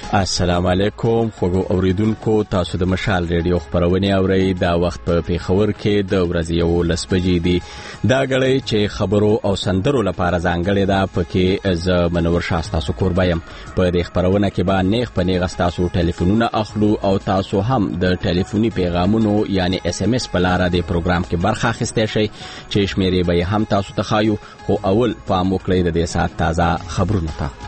السلام علیکم خوږو اوریدونکو، تاسو د مشال ریډیو خبرونه اورئ. دا وخت په پیښور کې د ورځې 11 بجې دي. دا غړی چې خبرو او سندرو لپاره ځانګړی ده، پکې ز منور شاستا سو قربایم. په دې خبرونه کې به نیغ په نیغ تاسو ټلیفونونه اخلو او تاسو هم د ټلیفوني پیغامونو یعنی SMS په لار د پروګرام کې برخه اخیستئ شئ چې شمیرې به هم تاسو ته خایو. خو اول پام وکړئ د دې سات تازه خبرونه ته.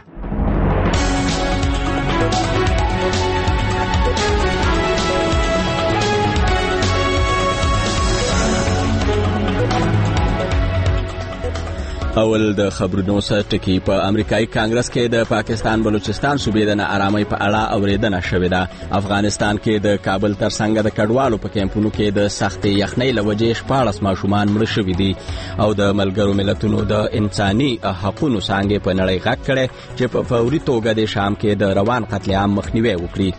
اول د خبرونو سره ټکی. په امریکایي کانګرس کې د پاکستان بلوچستان صوبې د ناارامۍ په اړه اوریدنه شوې ده. افغانستان کې د کابل ترڅنګ د کډوالو په کیمپونو کې د سختې یخنۍ له وجې 14 ماشومان مړه شوي دي او د ملګرو ملتونو د انساني حقوقو څانګې په نړۍ غږ کړي چې په فوري توګه د شام کې د روان قتل عام مخنیوي وکړي.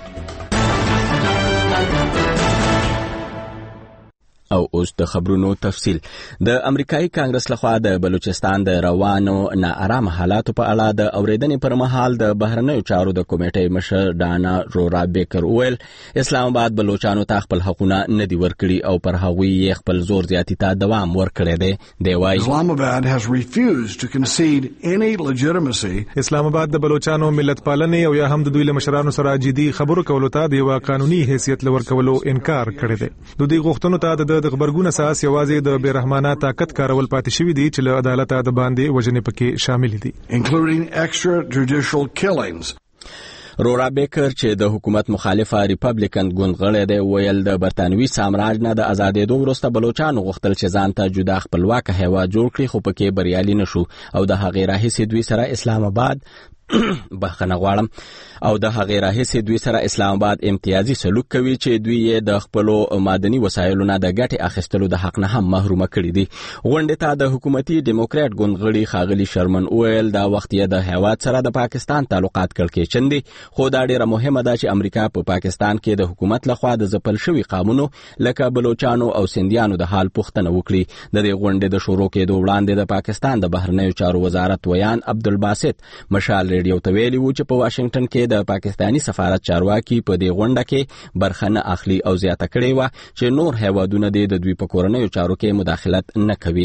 او اوس د خبرونو تفصیل. د امریکایي کانګرس لخوا د بلوچستان د روانو ناارام حالاتو په اړه د اوریدنې پر مهال د بهرنیو چارو د کمیټې مشر ډانا رورا بیکر ویل اسلام آباد بلوچستانو ته خپل حقوقونه نه دي ورکړي او پر هغوی خپل زور زیاتی ته دوام ورکړي دي. دی وايي Islam Abad has refused to concede any legitimacy. اسلام آباد د بلوچستانو ملت پالنې او یا هم د دوی له مشرانو سره جدي خبرو کولو ته د یو قانوني حیثیت لور کولو انکار کړی دی. د دوی غوښتنو ته د خبرګون اساس یوازې د بیرحمانه طاقت کارول پاتې شوی دی چې له عدالت د باندې وجنې پکې شامل دي، including extrajudicial killings. رورا بیکر چې د حکومت مخالفه ریپبلیکن ګوند غړی دی ویل د برتانوي سامراج نه د ازادېدو وروسته بلوچستان غوښتل چې ځان ته جدا خپلواک هیواد جوړ کړي، خو پکې بریالي نشو او د هغې راهیسې دوی سره اسلام آباد بخښنه غواړم او د هغې راهیسې دوی سره اسلام آباد امتیازي سلوک کوي چې دوی یې د خپلو معدني وسایلو نه د ګټې اخیستلو د حق نه هم محرومه کړي دي. غونډې ته د حکومتي ډیموکرات ګوند غړي ښاغلي شرمن ویل دا وخت یې د هیواد سره د پاکستان تعلقات کړکېچن دي، خو دا ډیره مهمه ده چې امریکا په پاکستان کې د حکومت لخوا د ځپل شوي قانونو لکه بلوچستانو او سندیانو د حال پوښتنه وکړي. د دې غونډې د شروع کېدو وړاندې د پاکستان د بهرنیو چارو وزارت ویان عبدالباسط مشال ریډیو ته ویلي و چې په واشنگټن کې د پاکستاني سفارت چارواکي په دې غونډه کې برخه نه اخلي او زیاته کړې وه چې نور هیوادونه د دوی په کورنیو چارو کې مداخلت نه کوي.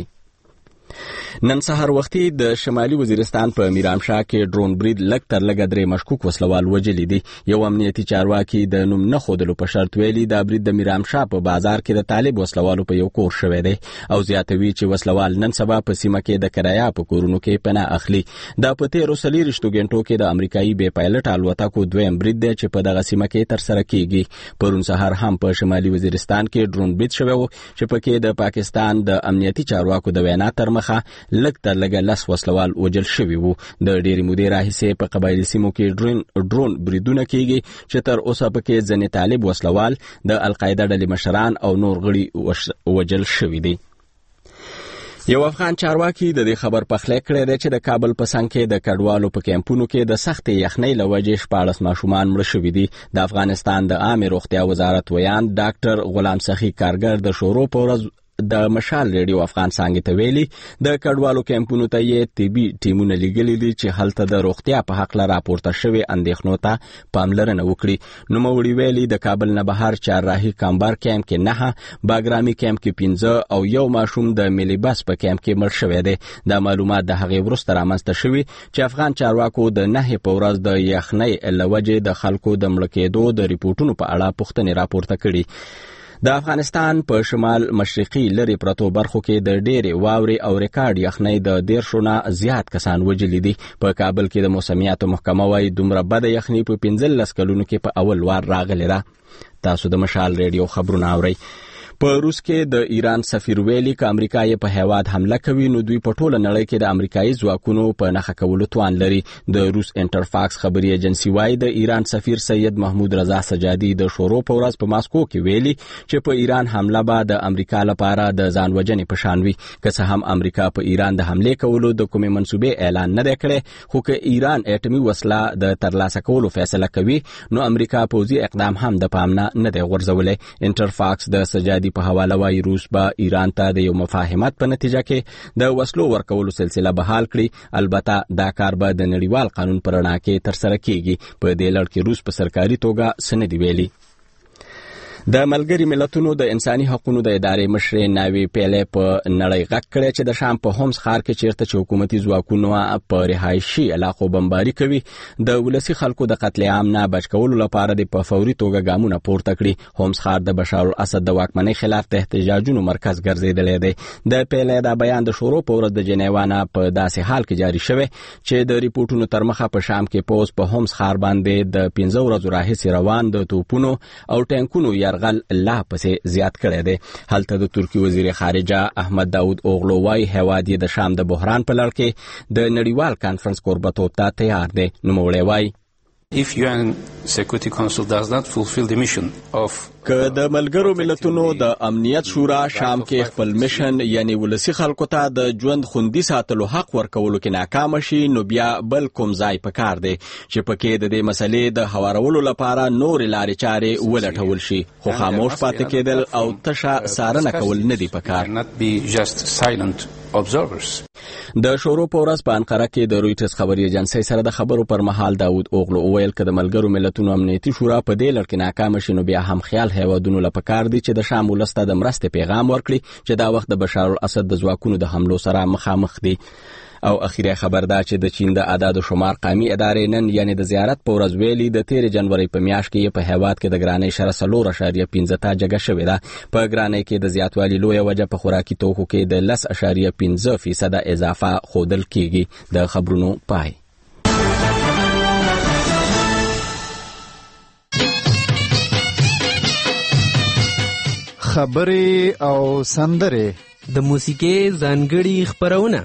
نن سهار وختي د شمالي وزیرستان په میرامشاه کې ډرون برید لږ تر لږه 3 مشکوک وسلوال وژلي دي. یو امنیتي چارواکي د نوم نه ښودلو په شرط ویلي دا برید د میرامشاه په بازار کې د طالب وسلوالو په یو کور شوی دی او زیاتوي چې وسلوال نن سبا په سیمه کې د کرایه په کورونو کې پناه اخلي. دا په 13 غنټو کې د امریکایي بې پایلټ الوتکو دویم برید دی چې په دغه سیمه کې ترسره کیږي. پرون سهار هم په شمالي وزیرستان کې ډرون برید شوی و چې پکې د پاکستان د امنیتي چارواکو د وینا تر مخه لږ تر لږه 10 وسلوال وژل شوي وو. د ډېرې مودې راهیسې په قبایلي سیمو کې ډرون بریدونه کیږي چې تر اوسه پکې ځینې طالب وسلوال د القاعده ډلې مشران او نور غړي وژل شوي دي. یو افغان چارواکي د دې خبر پخلی کړی دی چې د کابل په څنګ کې د کډوالو په کیمپونو کې د سختې یخنۍ له وجې 14 ماشومان مړه شوي دي. د افغانستان د عامې روغتیا وزارت ویان ډاکټر غلام سخي کارګر د شروع په ورځ د مشال ریډیو افغان څانګې ته ویلي د کډوالو کیمپونو ته یې طبي ټیمونه لیږلي دي چې هلته د روغتیا په هکله راپورته شوي اندېښنو ته پاملرنه وکړي. نوموړي ویلي د کابل نه بهر چهارراهي کامبار کیمپ کې 9، باګرامي کیمپ کې 15 او یو ماشوم د ملي بس په کیمپ کې مړ شوی دی. دا معلومات د هغې وروسته رامنځته شوي چې افغان چارواکو د 9 په ورځ د یخنۍ له وجې د خلکو د مړه کېدو د ریپورټونو په اړه پوښتنې راپورته کړي. د افغانستان په شمال مشرقي لري پرتو برخو کې د ډېرې واورې او ریکارډ یخنۍ د 10 نه زیات کسان وژلي دي. په کابل کې د موسمیاتو محکمه وايي دومره بده یخنۍ په 15 کلونو کې په اول وار راغلې ده. تاسو د مشال ریډیو خبرونه اورئ. په روس کې د ایران سفیر ویلي که امریکا یې په هیواد حمله کوي نو دوی په ټوله نړۍ کې د امریکایي ځواکونو په نښه کولو توان لري. د روس انټرفاکس خبري ایجنسي وايي د ایران سفیر سید محمود رضا سجادي د شروع په ورځ په ماسکو کې ویلي چې په ایران حمله به د امریکا لپاره د ځان وژنې په شان وي. که څه هم امریکا په ایران د حملې کولو د کومې منصوبې اعلان نه دی کړی، خو که ایران اټومي وسله د ترلاسه کولو فیصله کوي نو امریکا پوځي اقدام هم د پام نه دی غورځولی. انټرفاکس د سجادي اقتصادي په حواله وايي روس به ایران ته د یو مفاهمت په نتیجه کې د وسلو ورکولو سلسله بحال کړي. البته دا کار به د نړیوال قانون پر رڼا کې ترسره کیږي. په دې لړ کې روس په سرکاري توګه څه نه دي ویلي. د ملګری ملتونو د انساني حقوقو د ادارې مشر ناوی پیلې په نړۍ غږ کړی چې د شام په هومس ښار کې چیرته چې حکومتي ځواکونو په رهایشي علاقو بمباري کوي د ولسي خلکو د قتل عام نه بچ کولو لپاره د په فوري توګه ګامونه پورته کړي. هومس ښار د بشار الاسد د واکمنۍ خلاف د احتجاجونو مرکز ګرځیدلی دی. د پیلې دا بیان د شورو په ورځ د جنیوا نه په داسې حال کې جاری شوی چې د ریپورتونو تر مخه په شام کې پوز په هومس ښار باندې د 15 ورځو راهیسې روان د توپونو او ټانکونو غل لا پسې زیات کړی دی. هلته د ترکی وزیر خارجه احمد داود اوغلو وايي هیواد د شام د بحران په لړ کې د نړیوال کانفرنس کوربتوب ته تیار دی. نوموړی وايي If UN Security Council does not fulfill the mission of که د ملګرو ملتونو د امنیت شورا شام کې خپل میشن یعنی ولسی خلکو ته د ژوند خوندي ساتلو حق ورکولو کې ناکام شي نو بیا بل کوم ځای پکار دی چې پکې د دې مسلې د هوارولو لپاره نور لارې چارې ولټول شي. خو خاموش پاتې کېدل او تشه سارنه کول نه دی پکار. د شورو په ورځ په انقره کې د رویټرز خبري ایجنسۍ سره د خبرو پر مهال داود اوغلو وویل چې د ملګرو ملتونو امنیتي شورا په دې لړ کې ناکام شي نو بیا هم خیال هیوادونو لپاره دي چې د شام ولسته د مرستې پیغام ورکړي چې دا وخت د بشار الاسد د ځواکونو د حملو سره مخامخ دي. او اخیری خبر دا چې د چین د اعداد و شمار قومي ادارې نن یعنی د زیارت په ورځ ویلي د 13 جنوري په میاشت کې په هیواد کې د ګرانۍ شره 4.15 ته جګه شوې ده. په ګرانۍ کې د زیاتوالي لوی وجه په خوراکي توکو کې د 10.15% اضافه خودل کیږي. د خبرونو پای. خبرې او سندره د موسیقي ځانګړي خبرونه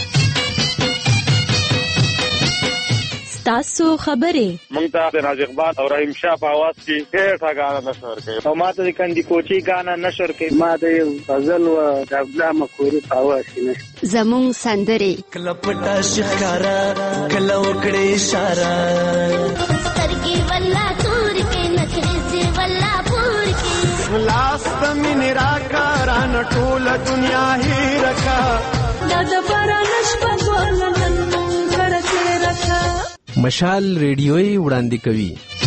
تاسو خبرې مونږ ته د راز اقبال او رحیم شاه په आवाज کې ډېر غانا نشر کوي او ماته د کندي کوچي غانا نشر کوي ما د غزل او د ابلا مخوري په आवाज کې زمون سندره کله پټا شکارا کله وکړې اشاره سترګي والله تور کې نخري والله پور کې لاس من راکاران ټول دنیا هی رکا د بارانش په ګولن غړکه رکا مشال ریډیوي وړاندې کوي.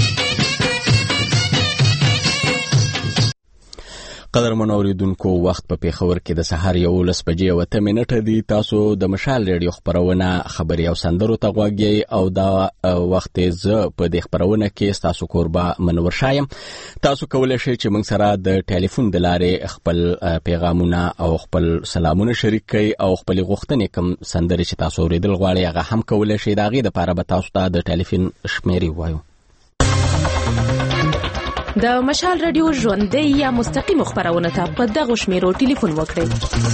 قدرمن اوریدونکو وخت په پیښور کې د سحر 11 بجې او 8 منټه دی. تاسو د مشال ریډیو خبرونه خبري او سندرو ته غوږی او دا وخت ز په دې خبرونه کې تاسو قربا منور شایم. تاسو کولای شئ چې موږ سره د ټلیفون د لارې خپل پیغامونه او خپل سلامونه شریک کړئ او خپل غوښتنې کوم سندري چې تاسو اوریدل غواړئ هغه هم کولای شئ. دا غي د لپاره به تاسو ته د ټلیفون شمیرې وایو. د مشال رادیو ژوندۍ یا مستقیم خبرونه ته په دغه شمیرو ټلیفون وکړئ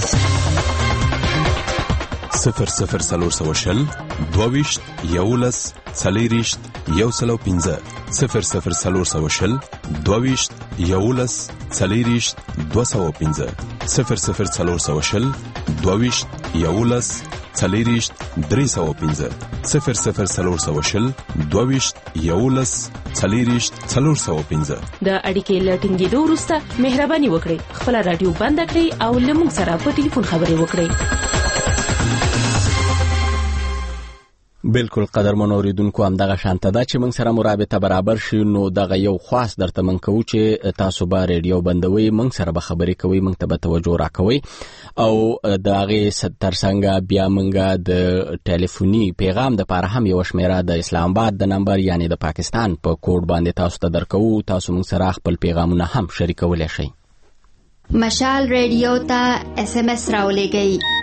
0040 22 11 40 115 0040 22 11 40 215 0040 22 11 40 315 0040 22 11 40 415 د اړیکې لټینګېدو وروسته مهرباني وکړئ خپل رادیو بند کړئ او له موږ سره په ټلیفون خبرې وکړئ. بالکل قدرمن اوریدونکو هم دغه شانته ده چې موږ سره مرابطه برابر شي نو دغه یو خاص درته من کوو چې تاسو به ریډیو بندوي موږ سره به خبرې کوي موږ ته به توجه راکوي او دغه ترڅنګ بیا موږ د ټلیفوني پیغام د لپاره هم یو شمیره د اسلام آباد د نمبر یعنی د پاکستان په کوډ باندې تاسو ته درکو. تاسو موږ سره خپل پیغامونه هم شریکولای شئ. مشال ریډیو ته SMS راولېږئ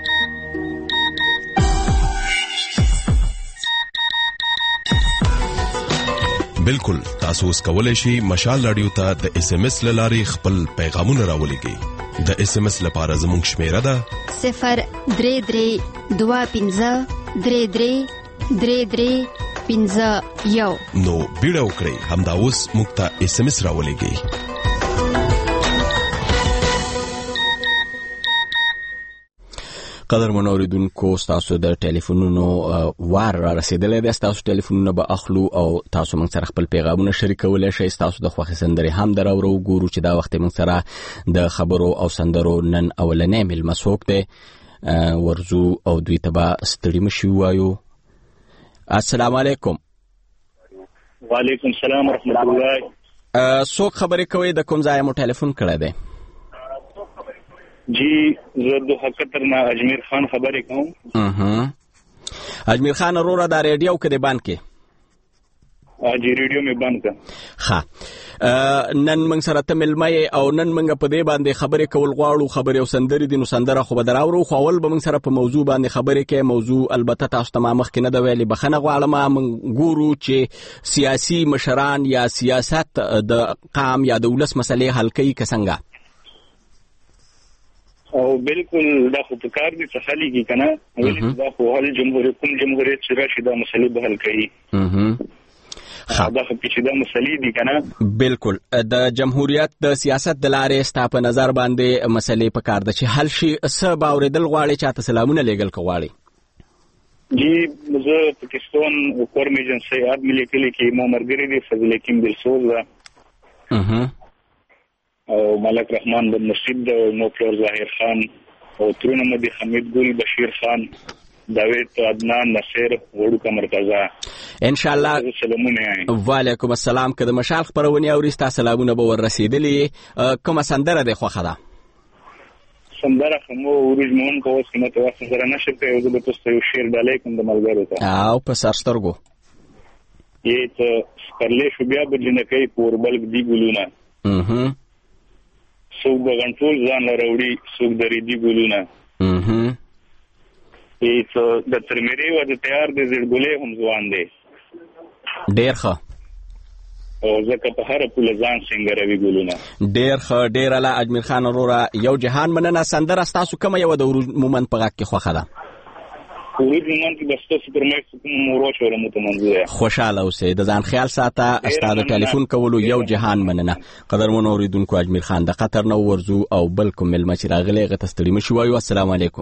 بالکل تاسو اوس کولای شئ مشال رادیو ته د SMS لارې خپل پیغامونه راولېږئ. د SMS لپاره زموږ شمیره ده 03323333351 نو بیړه وکړئ همدا اوس موږ ته SMS راولېږئ. قدر منوریدونکو تاسو د ټلیفونونو وار را رسیدلې ده. تاسو ټلیفونونه به اخلو او تاسو موږ سره خپل پیغامونه شریکولای شئ. تاسو د خوښي سندرې هم دراورو ګورو چې دا وخت موږ سره د خبرو او سندرو نن اولنې مل مسوک ده ورزو او دوی تبا ستړي مشي وایو. السلام علیکم. وعلیکم السلام ورحمت الله. څوک خبرې کوي د کوم ځای مو ټلیفون کړی دی؟ جی زه د حقیقت نه اجمیر خان خبرې کوم. اجمیر خان وروره دا ریډیو کې دی بند کې؟ جی ریډیو مې بند کړ. ښه نن موږ سره ته ملمه او نن موږ په دې باندې خبرې کول غواړو. خبرې او سندرې دي نو سندره خو به دراورو، خو اول به موږ سره په موضوع باندې خبرې کوي. موضوع البته تاسو ته ما مخکې نه ده ویلې، بخښنه غواړم. موږ ګورو چې سیاسي مشران یا سیاست د قام یا د ولس مسلې حل کوي که څنګه؟ او بالکل دا خو په کار دي څه حل کیږي کنه. ولې دا خو حل جمهوریت چې راشي دا مسلې به حل کوي. دا خو پیچیده مسلې دي کنه. بالکل د جمهوریت د سیاست د لارې ستا په نظر باندې مسلې په کار ده چې حل شي. څه به اورېدل غواړي، چاته سلامونه لیږل که غواړي؟ جی زه پاکستان کورم ایجنسی آدمی لیکلی کې مو ملګری دی فضل حکیم دلسوز او ملک رحمان بن نصیب د نو پلور ظاهر خان او ترونه مدي حمید ګل بشیر خان داوود عدنان نصیر وړوکه مرتضی ان شاء الله. سلامونه. وعلیکم السلام. که د مشال خبرونه اوري ستا سلامونه به ور رسیدلې. کومه سندره ده خوښه ده؟ سندره خمو ورجمون کو اوس کنه ته سندره نشه ته یو د تاسو یو شعر ډالې کوم د ملګرو ته او په سرسترګو یې ته سپرلې شو بیا بجنکې پوربل دی ګلونه څوک بغنټول ځان لروړي څوک درې دی ګلونه یې ته د ترمری و د تیار د زړګلې هم ځوان دی ډیر ښه او زکه په هر پوله ځان سنگروي ګلونه. ډیر ښه. ډیر اعلی. اجمیر خان وروره یو جهان مننه. سندره ستاسو کومه یو د مومن په غږ کې خوښه ده؟ ورځ مومن کې د ستاسو پر مېس کوم مورو شو متمنځه. خوشاله اوسئ، د ځان خیال ساته. استاد ټلیفون کولو یو جهان مننه. قدرمن اوریدونکو اجمیر خان د قطر نو ورزو او بل کوم ملمه چې راغلی غته ستړي مشي وایو. السلام علیکم.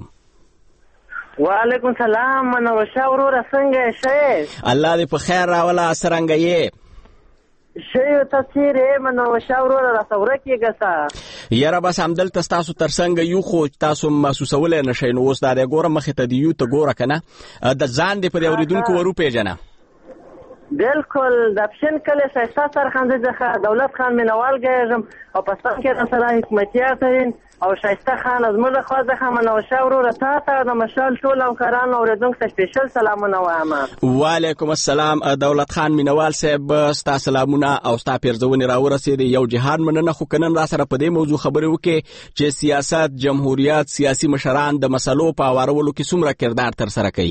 وعلیکم السلام. منو شاورو څنګه شې؟ الله دې په خیر راولا. سرنګ یې شیو تفسیر منو شاورو را ثوره کېږه یاره بس همدلته ستاسو ترڅنګ یو خو تاسو محسوسولی نه شئ. نو اوس دا دی ګوره مخې ته د یو ته ګوره که نه د ځان دې په دې اورېدونکو ور وپېژنه. بالکل د پښین کلي ښایسته سرخندې څخه دولت خان مینوال ګیږم او په سم کې راسره حکمتیار ترین او ښایسته خان زموږ خوا څخه منوشه وروره تا ته د مشال ټول همکارانو اورېدونکو ته سپیشل سلامونه وایم. وعلیکم السلام. دولت خان مینوال صاحب ستا سلامونه او ستا پیرزونې راورسېدې. یو جهان مننه. خو که نن راسره په دې موضوع خبرې وکړې چې سیاست جمهوریت سیاسي مشران د مسلو په هوارولو کې څومره کردار ترسره کوي؟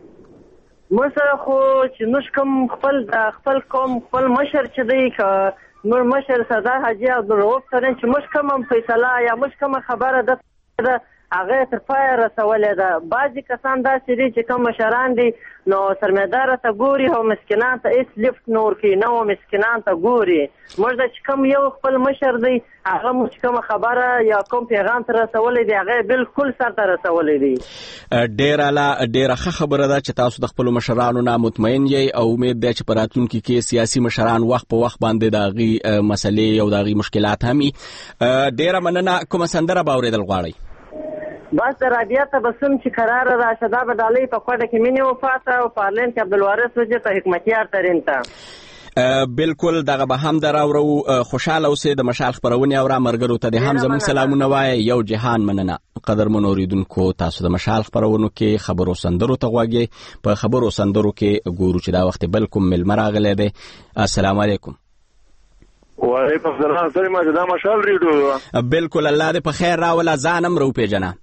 موږ سره خو چې موږ کوم خپل قوم خپل مشر چې دی که موږ مشر سردار حاجي عبدالرؤف سره چې موږ کوم فیصله یا موږ کوم خبره ده هغه تر پایه رسولې ده. بعضې کسان داسې دي چې کوم مشران دي نو سرمایه‌داره ته ګوري او مسکینان ته هېڅ لیفټ نه ورکوي، نه و مسکینان ته ګوري. موږ ته چې کوم یو خپل مشر دی هغه موږ کومه خبره یا کوم پیغام ته رسولی دی هغه بالکل سر ته رسولی دی. ډېره اعلی. ډېره ښه خبره ده چې تاسو د خپلو مشرانو نه مطمئن یئ او امید دی چې په راتلونکي کې سیاسي مشران وخت په وخت باندې د هغې مسلې او د هغې مشکلات هم وي. ډېره مننه. کومه سندره به اورېدل غواړئ؟ بس د رابعه تبسم چې قراره راشه دا به ډالۍ په کوټه کې مینې وفاته او پارلین کې عبدالوارث وجه ته حکمتیار ترین ته بالکل دغه به هم دراورو. خوشاله اوسئ. د مشال خپرونې اوره ملګرو ته د هم زموږ سلامونه وایه. یو جهان مننه. قدرمن اوریدونکو تاسو د مشال خپرونو کې خبرو سندرو ته غوږئ. په خبرو سندرو کې ګورو چې دا وخت بل کوم ملمه راغلی دی. السلام علیکم. وعلیکم السلام. سره ما دا مشال ریډیو بالکل. الله دې په خیر راوله. ځان هم راوپېژنه.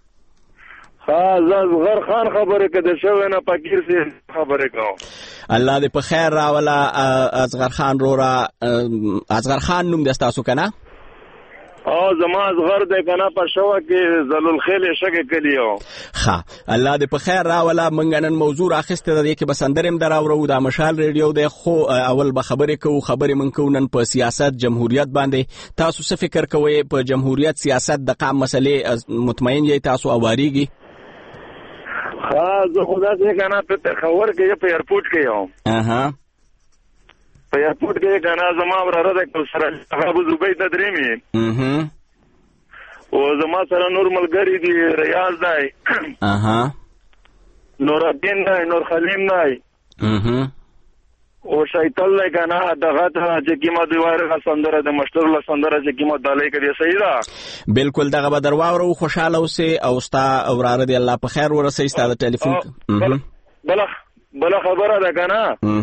زه اصغر خان خبرې که د شوی نه فقیر سي خبرې کوم. الله دې په خیر راوله. اصغر خان روره اصغر خان نوم دی ستاسو که نه؟ زما اصغر دی که نه په شوه کې ذلالخیل شګې کلي یو. ښه الله دې په خیر راوله. موږ نن موضوع راخیستې ده دې کې به سندرې هم دراورو. دا مشال ریډیو دی خو اول به خبرې کوو. خبرې موږ کوو نن په سیاست جمهوریت باندې. تاسو څه فکر کوئ په جمهوریت سیاست د قام مسلې مطمئن یئ تاسو او واریږي؟ زه خدا څه کنه په خبر کې په ایرپورټ کې یم. په ایرپورټ کې کنه زما وراره د سره ابو زبید درېمي. او زما سره نور ملګری دی ریاض دی. نور الدین دی، نور خلیم دی. او شایتل دی کنه دغه ته چې کیما دیواره سندره د مشتر له سندره چې کیما دالې کړي صحیح ده. بالکل دغه به درواورو خوشاله اوسې او ستا وراره دی الله په خیر ورسې ستا د ټلیفون. بل خبره ده کنه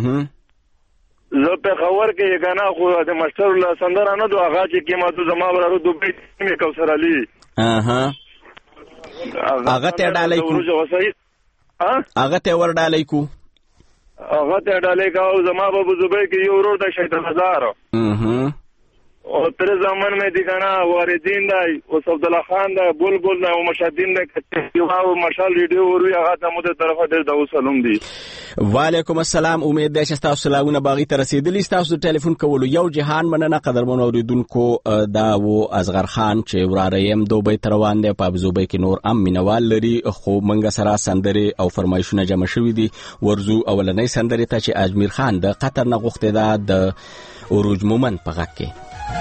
زه په خبر کې کنه خو د مشتر له سندره نه دوه هغه چې کیما تو زما وراره دوبه می کوثر علي هغه ته ډالې کو هغه ته ور ډالې کو هغه ته ډالې کاو زما ابو زبیر کې یو ورور د شیطان هزار او تر زمان مې دي کنه واردین دی او عبد الله خان دی بلبل دی او مشادین دی او مشال ریډیو وروي هغه ته مو ته طرفه د سلام دی. وعلیکم السلام. امید ده چې تاسو سلامونه باغی ته رسیدلی. تاسو ټلیفون کولو یو جهان مننه قدرمن اوریدونکو. دا و اصغر خان چې وراره يم دوبۍ روان دی په ابوظبي کې نور ام مینوال لري خو منګه سره سندري او فرمایشونه جمع شوې دي. ورزو اولنۍ سندري ته چې اجمیر خان د قطر نه غوښته ده د اوروج مومن په غږ کې.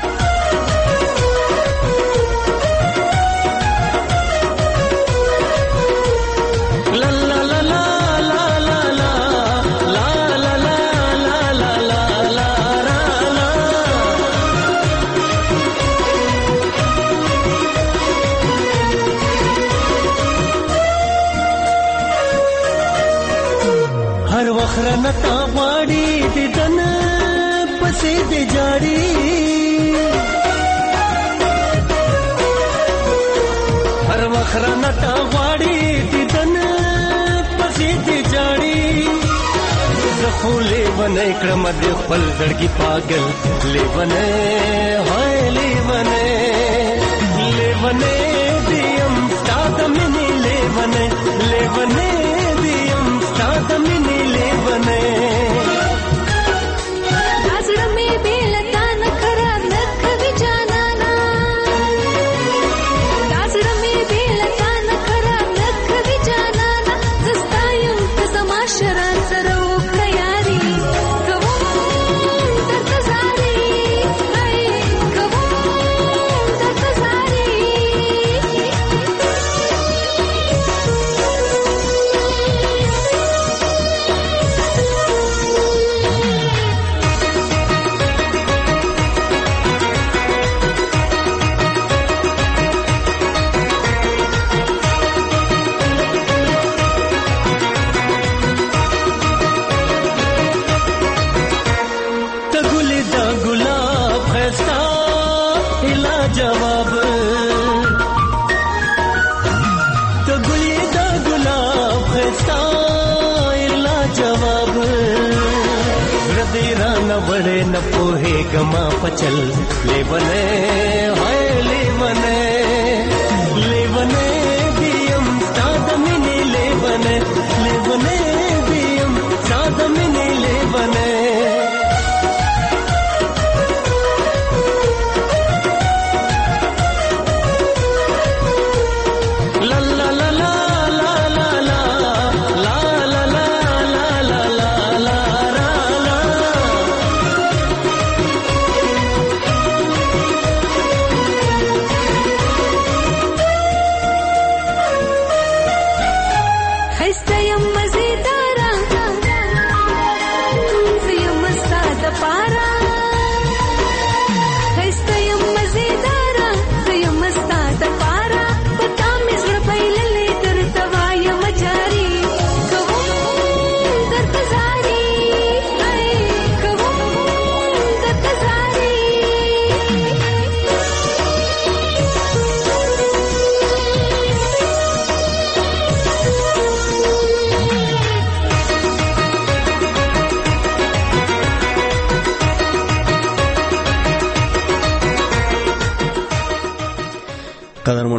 خرنتا غواړي د دن پسې د جاړي هر وخرنتا غواړي د دن پسې د جاړي زخو لیونه کړم د خپل زړګي پاگل لیونه هاي لیونه لیونه دیم ستاد منی لیونه لیونه دیم ستاد منی لیونه دازړه می بیلتا نخرا نخوي جانانا دازړه می بیلتا نخرا نخوي جانانا زستایم ته زما شران سره وکړیاري کوم درتزاري هاي کوم درتزاري न पोहे गमा पचल लेवने हाय लेवने लेवने दियम सादमिनी लेवने लेवने दियम सादमिनी लेवने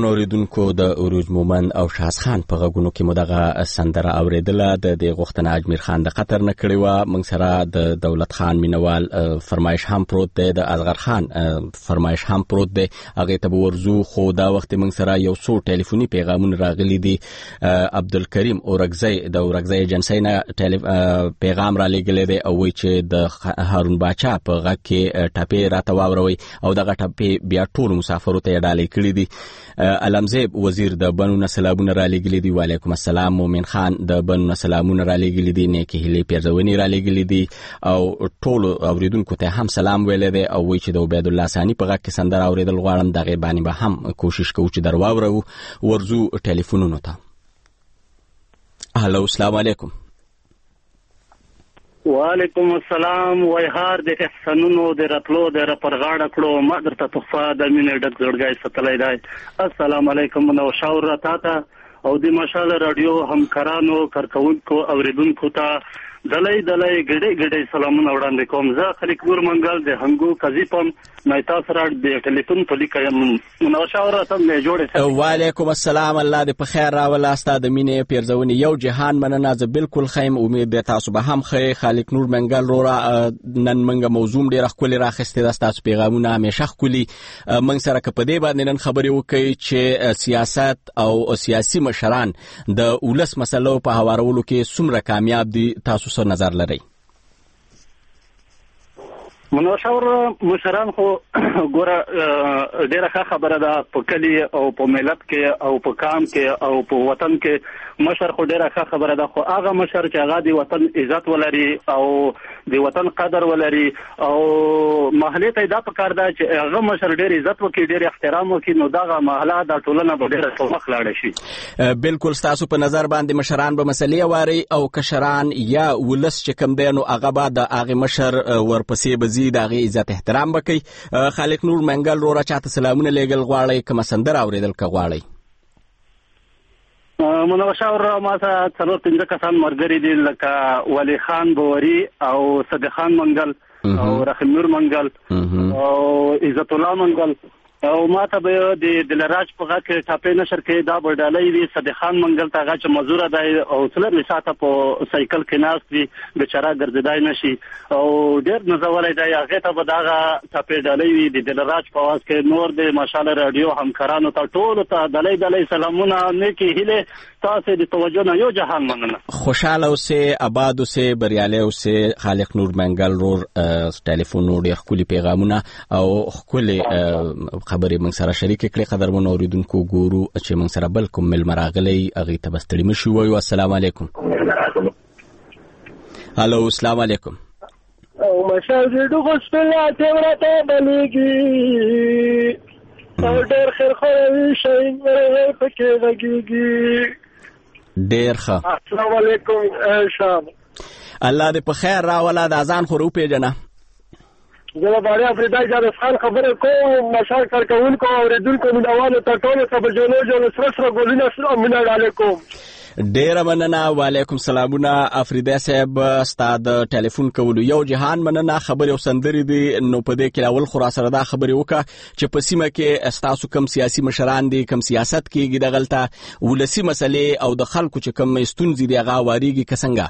قدرمن اوریدونکو د عروج مومن او شاز خان په غوږونو کې مدغه سندره اوریدله د دې غوښتنه اجمیر خان د قطر نه کړې و. موږ سره د دولت خان مینوال فرمایش هم پروت دی، د اصغر خان فرمایش هم پروت دی، هغه ته ورزو. خو دا وخت موږ سره یو څو ټلیفوني پیغامونه راغلي دي. عبدالکریم اورګزی د اورګزی ایجنسی نه پیغام را لېږلی دی او وایي چې د هارون باچا په غږ کې ټپې راته واوروي او دغه ټپې بیا ټولو مسافرو ته یې ډالۍ کړي دي. علمزیب وزیر د بنونه سلامونه را لېږلي دي. وعلیکم السلام. مومن خان د بنونه سلامونه را لېږلي دي. نیکې هیلې پیرزونې را لېږلي دي او ټولو اوریدونکو ته هم سلام ویلی دی او وایي چې د عبید الله ثاني په غږ کې سندره اوریدل غواړم، دغې باندې به هم کوشش کوو چې در واورو. ورزو ټلیفونونو ته. هلو، السلام علیکم. وعلیکم السلام. وایهار د احسانونو د راتلو د پرغاړه کړو ما درته تحفه د مینې ډک زړګی ستلی دی. السلام علیکم نو شاور راته ته او د مشال رادیو همکارانو کارکونکو اوریدونکو ته دلای ګډې سلامونه وړاندې کوم. زه خلیق نور منګل د هنګو قضیپم نایتا سره د ټلیفون په لیکم نو شاور راته نه جوړه. وعلیکم السلام. الله دې په خیر راولا. ستاسو د مینې پیرزونې یو جهان مننه. زه بالکل خیم. امید ده تاسو به هم خیر. خلیق نور منګل رورا نن منګه موضوع ډیره ښکلې راخسته ده. تاسو پیغامونه همیشه ښکلي. من سره کپدې باندې نن خبرې وکړي چې سیاست او سیاسي مشران د ولس مسلو په هوارولو کې څومره کامیاب دي. تاسو څه نظر لرئ؟ منوشور مشران خو ګوره ډیره ښه خبره ده. په کلی او په ملت کې او په کام کې او په وطن کې مشر خو ډیره ښه خبره ده. خو هغه مشر چې هغه د وطن عزت ولري او د وطن قدر ولري او محلې ته دا پکار ده چې هغه مشر ډیر عزت وکړي، ډیر احترام وکړي، نو دغه محله د ټولنه به ډیره په مخ لاړه شي. بالکل. تاسو په نظر باندې مشران به مسلې واري او کشران یا ولس چې کم دی نو هغه به د هغه مشر ورپسې به د هغه عزت احترام وکړي. خالق نور منګل رورا چاته سلامونه لېږل غواړي، کوم سندره اوریدل غواړي؟ منوشور ما سره څلور پنځه کسان مرګري دي لکه ولی خان بوري او صدیق خان منګل او رحیم نور منګل او عزت الله منګل او ما ته به د دلراج په غږ کې ټاپې نشر کې دا بډالۍ وي. صدیق خان منګل ته هغه چې مزوره دی او څلور ساعته په سایکل کې ناست وي، بیچاره ګرځېدای نشي او ډېر نازولی دی. هغې ته به دغه ټاپې ډالۍ وي د دلراج په اواز کې. نور د ماشاءالله راډیو همکارانو ته ټولو ته ډالۍ سلامونه، نیکې هیلې. تاسو د توجه نه یو جهان مننه. خوشحاله اوسئ، آباد اوسئ، بریالي اوسئ. خالق نور منګل رور ټلیفون ډېر ښکلي پیغامونه او ښکلي خبرې موږ سره شریک کړې. قدرمن اوریدونکو ګورو چې موږ سره بل کوم مل مراغلی هغې ته به ستړي مه شي. وایو السلام علیکم. هلو، السلام علیکم. او مشال دې غوښتله ته ورته بلیږي او ډېر خیر خوی شي پکې غږیږي. ډېر ښه. السلام علیکم. شام الله دې په خیر راوله. د اذان خو روپېژنه. زه باندې افریدای جارس خان خبره کوم. مشال کارکونکو او اوریدونکو مینوالو ته ټولو ته بجلو سره ګولونه سلام مینه علیکم. ډیره مننه. وعلیکم سلامونه. افریدای صاحب ستا د ټلیفون کولو یو جهان مننه. خبرې او سندرې دي نو په دې کې اول خو را سره دا خبرې وکړه چې په سیمه کې ستاسو کم سیاسي مشران دي، کم سیاست کېږي دغلته ولسي مسلې او د خلکو چې کم ستونزې دي هغه واریږي که څنګه؟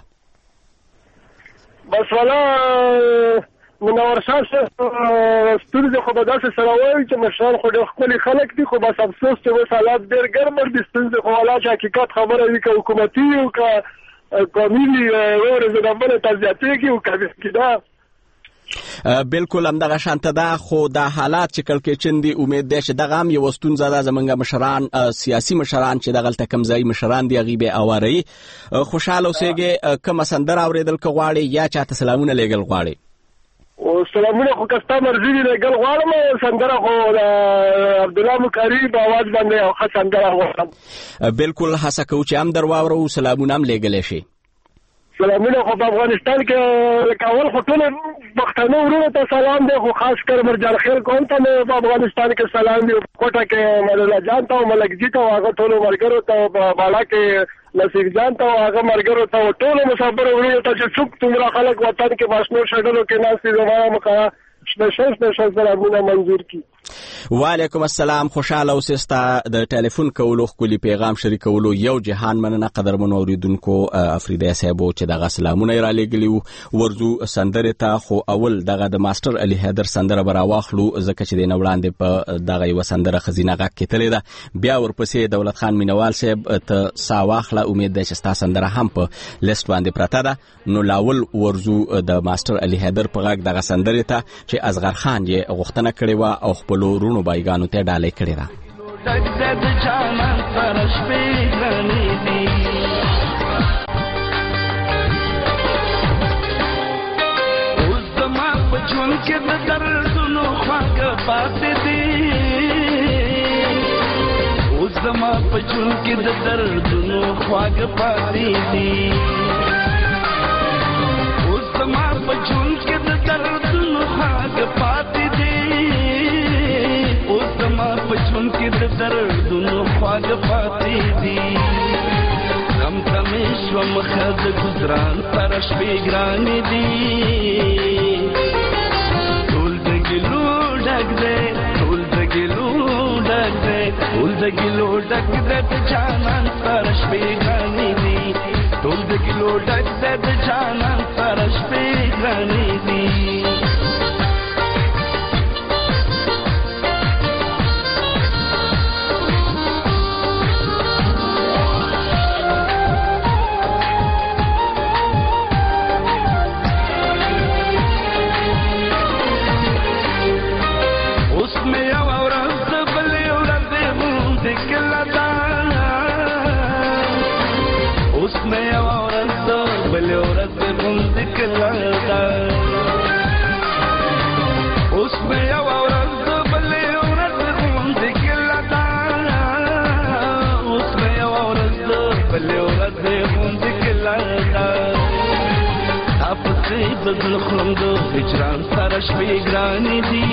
بس والا منور شاه ستونزې خو به داسې سره وایي چې مشران خو ډېر ښکلي خلک دي، خو بس افسوس چې اوس حالات ډېر ګرم دي. ستونزې خو والا چې حقیقت خبره وي که حکومتي وي که قومي وي ورځې د بلې ته زیاتېږي او که کېده. بالکل همدغه شانته ده. خو دا حالات چې کړکېچن دي امید دی چې دغه هم یوه ستونزه ده. زموږ مشران سیاسي مشران چې دغلته کوم ځایي مشران دي هغوی به یې اواروي. خوشحاله اوسېږئ. کومه سندره اورېدل که غواړئ یا چاته سلامونه لېږل غواړئ؟ سلامونه خو که ستا مرضي وي لېږل غواړم. سندره خو د عبدالله مکاري په اواز باندې یو ښه سندره غواړم. بالکل هڅه کوو چې هم در واورو، سلامونه هم لېږلی شي. سلامونه خو په افغانستان کې لکه اول خو ټولو پښتنو وروڼو ته سلام دی، خو خاص کر مرجان خیل قوم ته مې په افغانستان کې سلام دی. کوټه کې مللا جان ته او ملکجي ته او هغه ټولو ملګرو ته، په بالا کې نصیر جان ته او هغه ملګرو ته او ټولو مسافرو وروڼو ته چې څوک څومره خلک وطن کې په شنو شډلو کې ناست دي زما مخه سپیشل سلامونه منظور کړي. وعلیکم السلام. خوشاله اوسئ. ستا د ټلیفون کولو ښکلي پیغام شریکولو یو جهان مننه. قدرمنو اوریدونکو افریدی صاحب چې دغه سلامونه را لېږلي وو. ورځو سندرې ته خو اول دغه د ماستر علي حیدر سندره به راواخلو ځکه چې د نه وړاندې په دغه یوه سندره ښځینه غږ کېتلې ده. بیا ورپسې دولت خان مینوال صاحب ته سا واخله. امید دی چې ستا سندره هم په لیست باندې پرته ده. نو لاول ورځو د ماستر علي حیدر په غږ دغه سندرې ته چې اصغر خان یې غوښتنه کړې وه او خپلو رونو بایګانو ته ډالۍ کړې ده. اوس زما په ژوند کې د دردونو خواږه پاتې دي. اوس زما په ژوند کې د دردونو خواږه پاتې دي. اوس زما په ژوند کې د دردونو خواږه پاتې دي. اوس زما په ژوند کې د دردونو خواږه پاتې دي. غم ته مې شوه مخه د ګزران پر شپې ګرانې دي. ټول د ګیلو ډک دی، ټول د ګیلو ډک دی، ټول د ګیلو ډک دی د جانان پر شپې ګرانې دي. ټول د ګیلو ډک دی د جانان پر شپې ګرانې دي. بدل خلم دو هجران سره شپې ګرانې دي.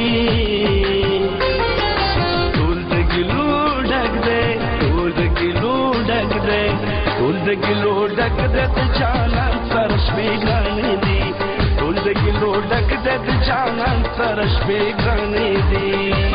ټول د ګیلو ډک دی، ټول د ګیلو ډک دی، ټول د ګیلو ډک دی د جانان سره شپې ګرانې دي. ټول د ګیلو ډک دی د جانان سره شپې ګرانې دي.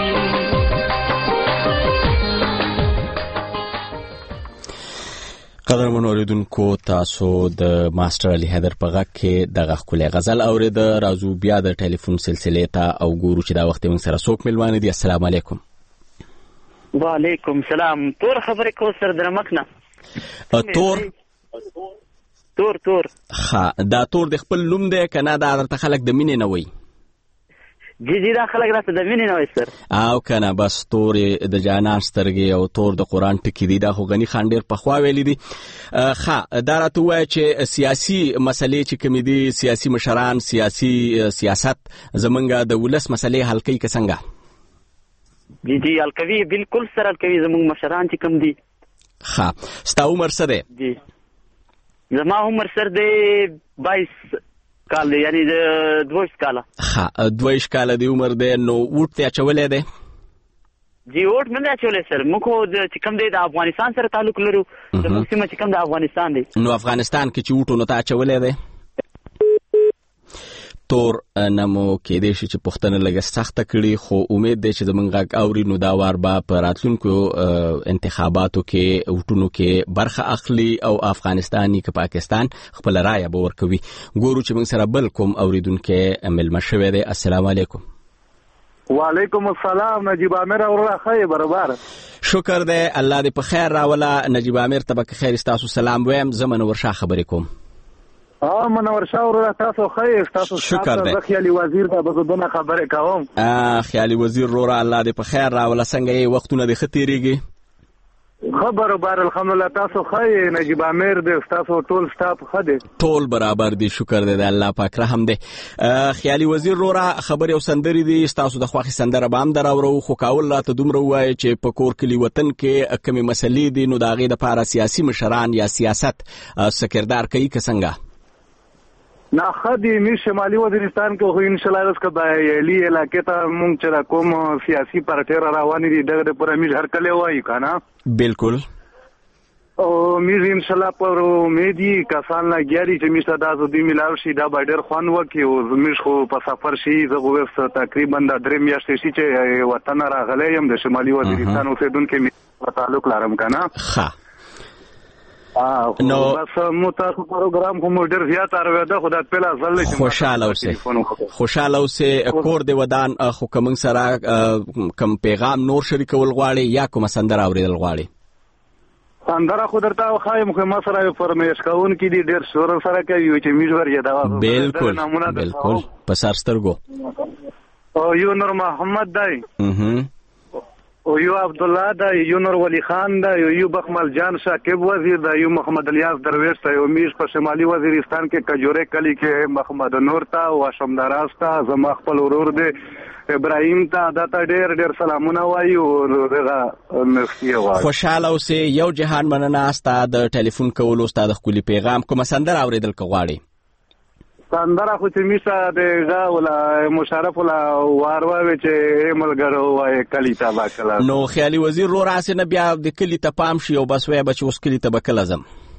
قدرمنو اوریدونکو تاسو د ماستر علي حیدر په غږ کې دغه ښکلی غزل اورېده. راځو بیا د ټلیفون سلسلې ته او ګورو چې دا وخت موږ سره څوک میلمانه دي. السلام علیکم. وعلیکم سلام. تور خبرې کو سر درمک نه تور ښه دا تور د خپل نوم دی که نه دا درته خلک د مینې نه وایي؟ جی دا خلک راته د مینې نه وایي سر. او که نه بس تور د جانان سترګې او تور د قرآن ټکي دي. دا خو غني خان ډېر پخوا ویلي دي. ښه دا راته ووایه چې سیاسي مسلې چې کومې دي، سیاسي مشران، سیاست زمونږ د ولس مسلې حل کوي که څنګه؟ جی حل کوي، بالکل سر حل کوي. زمونږ مشران چې کوم دي. ښه ستا عمر څه دی؟ جی زما عمر سر دی 22 کال دی، یعنی 22 کاله. ښه 22 کاله دی عمر دی. نو ووټ ته اچولی دی؟ جی ووټ نه دی اچولی سر. موږ خو چې کوم دی د افغانستان سره تعلق لرو. زموږ سیمه چې کوم د افغانستان دی. نو افغانستان کې چې ووټ نو ته اچولی دی؟ تور نه مو کېدای شي چې پوښتنه لږه سخته کړي، خو امید دی چې زموږ غږ اوري. نو دا وار به په راتلونکو انتخاباتو کې ووټونو کې برخه اخلي او افغانستاني که پاکستان خپله رایه به ورکوي. ګورو چې موږ سره بل کوم اوریدونکی میلمه شوی دی. السلام علیکم. وعلیکم السلام. نجیب عامر اوره خیر برابر. شکر دی الله دې په خیر راوله. نجیب عامر ته به که خیر ستاسو سلام ویم. زه منور شاه خبرې کوم. منور شاه اوره تاسو خیر. تاسو شکر دی. خیالي وزیر ته بزدنه خبرې کوم. خیالي وزیر روره الله دې په خیر راوله. څنګه یې وختونه دې ښه تېرېږي؟ خبر بار الحمدلله. تاسو خیر. نجیب عامر دې تاسو ټول سټاف ښه دی؟ ټول برابر دي. شکر دی د الله پاک رحم دی. خیالي وزیر روره خبرې او سندرې دي. ستاسو د خوښې سندره به هم دراوړو، خو کاول راته دومره ووایه چې په کور کلي وطن کې کومې مسلې دي نو د هغې دپاره سیاسي مشران یا سیاست سکردار کوي که څنګه؟ نه خدي می شمالي وزیرستان کې خو ان شاء الله اوس قبایلی علاقې ته مونږ چې کوم سیاسي پارټي روانې دي دغه پر می هر کله وایي کنه. بالکل. امید انشاءالله پر امیدی کسان لګیاري چې میسته دا زو دی ملاو شي دا به ډېر خوند وکړي او زموږ خو په سفر شي زه غوښته تقریبا د 3 میاشتې شي چې وطن راغلی یم د شمالي وزیرستان اوسیدونکو په تعلق لرم کنه. ښه نو بس مو تاسو پروګرام کوم ډېر زیات اورېده خو دا پیله ځل چې خوشاله اوسه کور دی ودان خو کوم سره کوم پیغام نور شریکول غواړي یا کوم سندره اوریدل غواړي؟ سندره خو درته خایم خو ما سره فرمایش کوون کې دي ډېر شور سره کوي چې میژور یې دا بالکل په سرسترګو او یو نور محمد دی او یو عبد الله دی یو نور ولی خان دی یو بخمل جان شاکب وزیر دی یو محمد الیاس درویش دی یو میش په شمالي وزیرستان کې کجوره کلی کې محمد نور تا او شمداراس تا زما خپل ورور دی ابراهیم تا دا ډېر سلامونه وایو دغه مفتی وایي. خوشاله اوسې. یو جهان مننه ستا د ټلیفون کولو استاد خولي پیغام کوم سندره اوریدل غواړي؟ سندره خو چې میسا دغه ولا مشرف ولا واروي چې ملګرو وای کلی ته باکلا نو خیالي وزیر رو راسه نه بیا د کلی ته پام شي او بس وای بچ اوس کلی ته بکل ازم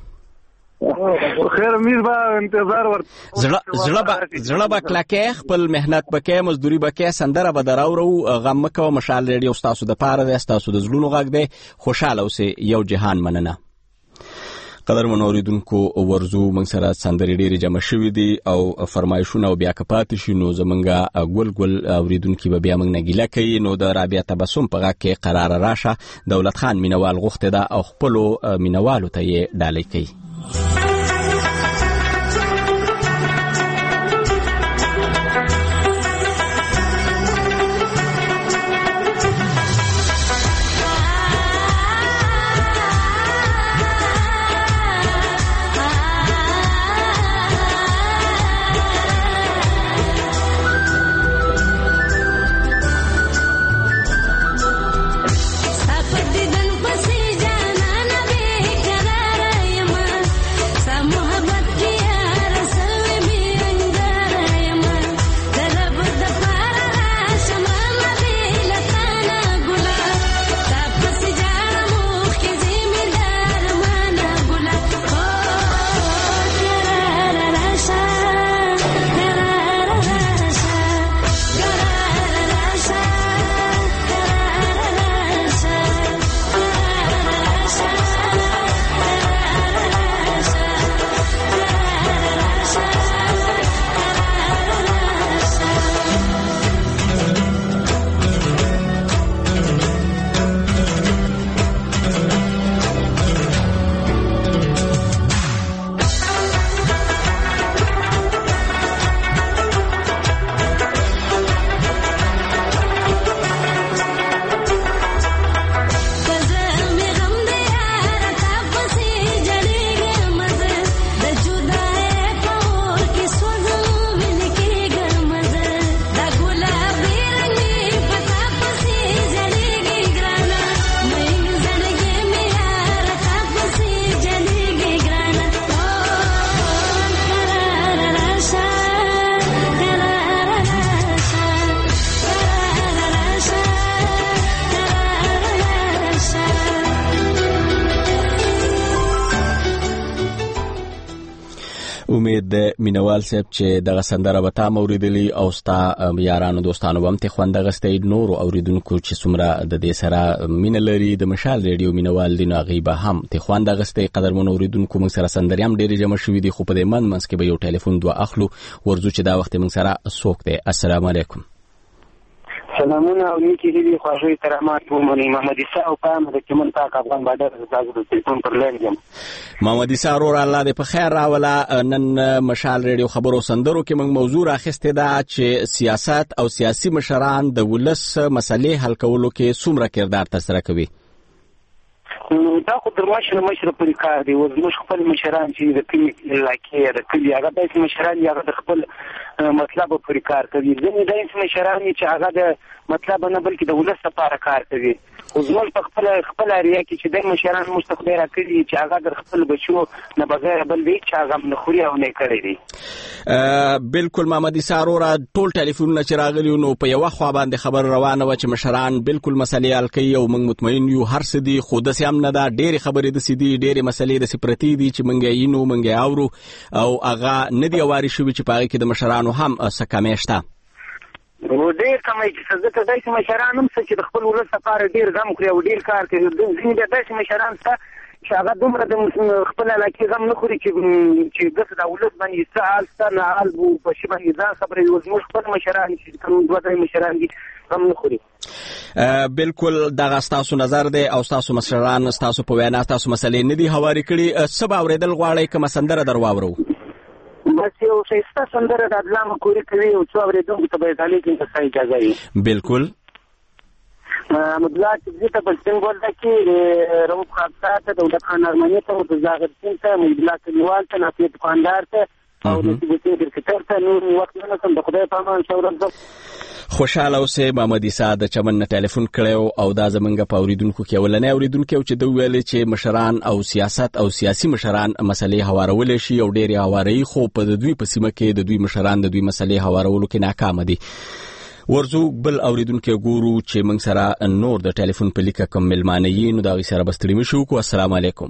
خیر امید با انتظار ور زړه با کلکه خپل مهنت بکې مزدوري بکې سندره به دراورو غم کو مشال ریډیو تاسو د پاره د تاسو د زړونو غږ دی. خوشاله اوسه. یو جهان مننه. قدر منوریدونکو ورزو موږ سره سندرې ډېرې جمع شوې دي او فرمایشونه او بیا کپات شي نو زمونږه ګل اوریدونکو به بیا موږ نه ګیله کوي نو د رابعه تبسم په غږ کې قرار راشه دولت خان مینوال غوښته ده او خپل مینوالو ته یې ډالۍ کوي. امید د مینوال صاحب چې دغه سندره به تا موریدلی او ستا یارانو دوستانو به هم ته خوند غستې نور اوریدونکو چې څومره د دې سره مینه لري د مشال ریډیو مینوال دی نو غیبه هم ته خوند غستې قدرمن اوریدونکو موږ سره سندري هم ډېری جمع شوې دي خو په دې منځ کې به یو ټلیفون دوه اخلو ورزو چې دا وخت موږ سره سوک دی. السلام علیکم. سلامونه او نیکی دې خوښي کرامات ومني. محمد عیسی او پام د کومن تاک افغان بادر تاسو د ټلیفون پر لین یم. محمد عیسی ورور الله دې په خیر راولا. نن مشال ریډیو خبرو سندرو کې موږ موضوع راخسته ده چې سیاست او سیاسي مشران د ولس مسلې حل کولو کې څومره کردار ترسره کوي. دا خو درواشه مشر پر کار دی او موږ خپل مشران چې د کلی علاقې د کلی هغه د مشران یا د خپل مطلب پر کار کوي. ځینې د مشران چې هغه د مطلب نه بلکې د ولس لپاره کار کوي زموږ په خپل اړیا کې چې د مشران موږ ته خدای راکړي چې هغه د خپل بچو نه بغیر بل هیڅ هغه نه خوري او نه کړی دی. بالکل محمد عیسی اورا ټول ټلیفونونه چې راغلي نو په یو خوا باندې خبر روانه و چې مشران بالکل مسلې حل کوي او موږ مطمئن یو هر څه دي، خو د سیام نه دا ډېری خبرې د سیدي ډېری مسلې د سپرتی دي چې موږ یې نو موږ اورو او هغه نه دی واري شوی چې پاره کې د مشرانو هم څه کمې شته. نو ډېر کمې چې څه ته داسې مشران هم چې د خپل ولس لپاره ډېر غم کوي او ډېر کار کوي. ځینې بیا داسې مشران شته چې هغه دومره د خپل علاقې غم نه خوري چې داسې د ولس باندې څه حال شته نه حال په شي باندې ځان خبروي. اوس موږ خپل مشران چې کوم دوه درې مشران دي غم نه خوري. بالکل دغه ستاسو نظر دی او ستاسو مشران ستاسو په وینا ستاسو مسلې نه دي هواري کړي. څه به اورېدل غواړئ کومه سندره در واورو؟ بس یو ښایسته سندره د علامه کوري کوي او څو اورېدونکو ته به یې ډالۍ کړي که اجازه وي. بالکل مدلا چې ته په سپین ګولده کې رؤوف خاکسار ته دولت خان ارمني ته متظاهر سین ته مجلا کلیوال ته نافیه دکاندار ته او نصیب الدین کرکټر ته نور وخت نه لکم د خدای په امان شورت. خوشاله اوسه محمد عیسی د چمن نه ټلیفون کړو او دا زمونږ په اوریدونکو کې ولنه اوریدونکو چې دوی ویل چې مشران او سیاست او سیاسي مشران مسلې هوارول شي او ډېری هواري خو په دوی په سیمه کې د دوی مشران د دوی مسلې هوارولو کې ناکام دي. ورزو بل اوریدونکو ګورو چې موږ سره نور د ټلیفون په لیکه کوم ملمانه یې نو دا غي سره بستړي مشو کو. السلام علیکم.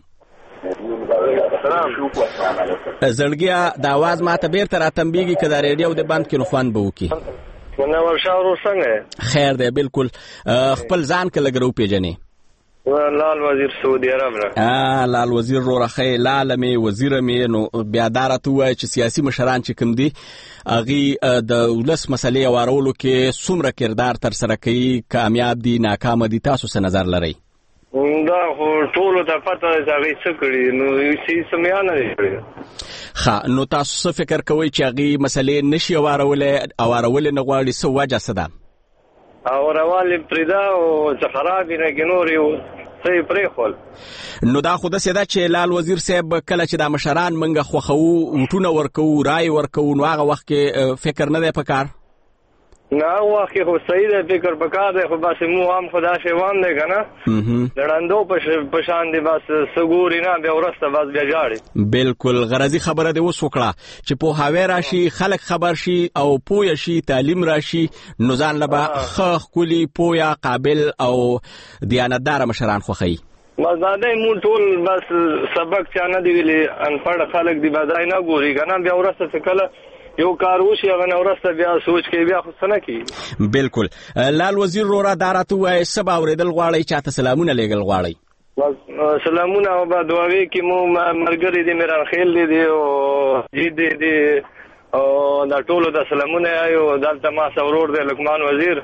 زړګیا د आवाज ماته بیرته راتمبيږي کدا ریډیو د بند کې نوخوان به وکي. منور شاورو څنګه خیر دی؟ بالکل خپل ځان کې لګرو پیژنې. لال وزیر سعودي عرب نه لال وزیر رو رخی لالمي وزیر مې نو بیا دارته وای چې سیاسي مشران چې کوم دي اغي د ولس مسلې وارولو کې څومره کردار تر سره کوي، کامیاب دي ناکام دي، تاسو څه نظر لرئ؟ دا ټول ته پته ده هغه څه کړی نو هیڅ سمیا نه ښه. نو تاسو څه فکر کوئ چې هغه مسلې نشي وارول نه غواړي؟ څه وجه څه ده؟ اوروالی پریدا او خرابې نه ګنوري او څه پرېخول. نو دا خو داسې ده چې لال وزیر صاحب کله چې دا مشران منګه خوښو وټونه ورکوو رای ورکوو نو هغه وخت کې فکر نه دی پکار؟ نه وخت کې خو صحیح دی فکر پکار دی خو بس مو هم خدا شیوان دی که نه لړندو په شان دی بس سګوري نه بیا ورسته بس بیا جاړي. بالکل غرضی خبره دی اوس وکړه چې پوهاوی راشي خلک خبر شي او پوه شي تعلیم راشي نو ځان له به ښه ښکلي پوهه قابل او دیانتداره مشران خوښوي. بس دا دی مونږ ټول بس سبق چا نه دی ویلي انپړ خلک دی به دا نه ګوري که نه بیا ورسته چې کله یو کار وشي هغه نه ورسته بیا سوچ کوي بیا خو څه نه کوي. بالکل لال وزیر رورا دا راته وایي څه به اورېدل غواړئ چاته سلامونه لیږل غواړئ؟ سلامونه او به دعاوې کې مو ملګري دي میران خیل دي او جید دي او دا ټولو د سلامونه یو دلته ما سورور دی لقمان وزیر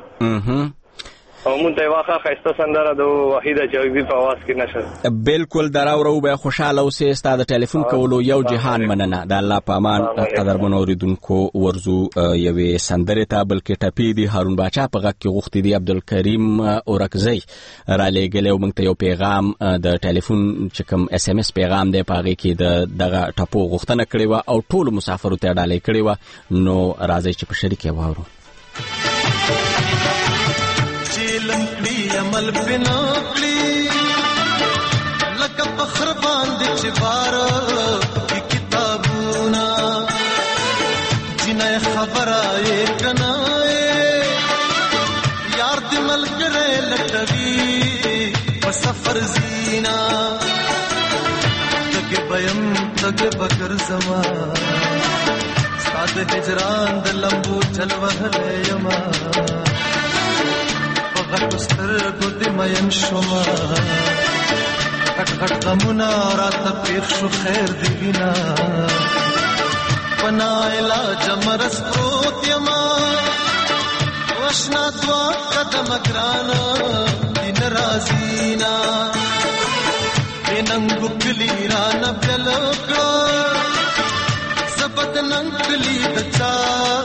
او مونږ ته واخه خسته سندره د وحیده جوګي په आवाज کې نشه. بالکل دراورو به خوشاله اوسې ستاسو ټلیفون کولو یو جهان مننه د الله پامان. قدرمن اوریدونکو ورزو یوې سندره ته بلکې ټپی دی هارون باچا په غږ کې غوښتي دی عبدالکریم اورکزی را لېږلی او موږ ته یو پیغام د ټلیفون چې کوم SMS پیغام دی په هغې کې دغه ټپو غوښتنه کړې وه او ټولو مسافرو ته ډالۍ کړې وه. نو راځئ چې په شریک یې واورو. عمل بنا کړی لکه فخر باندې چې بار کی کتابونه جنې خبره یې کنا یار دې ملګری لټوي په سفر زینا تګ بیم تګ بکر زما ساده هجران د لمبو چل وهلې یما غټستر ګد مین شوما غټ غټ غمونه راته پیښ شو خیر دی وینا پنا علاج مرس پروت یما وشنا دوا قدم ګرانا دین رازینا ننګ کلی را نبل کړه سبد ننګ کلی دچا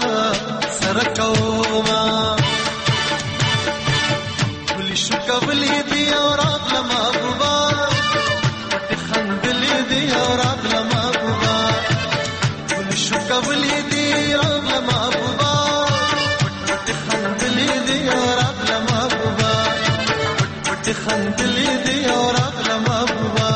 سرکوما شکولی دی اور اغلا محبوبا پٹ خندلی دی اور اغلا محبوبا کل شکولی دی اغلا محبوبا پٹ خندلی دی اور اغلا محبوبا پٹ خندلې دي او راغله محبوبه.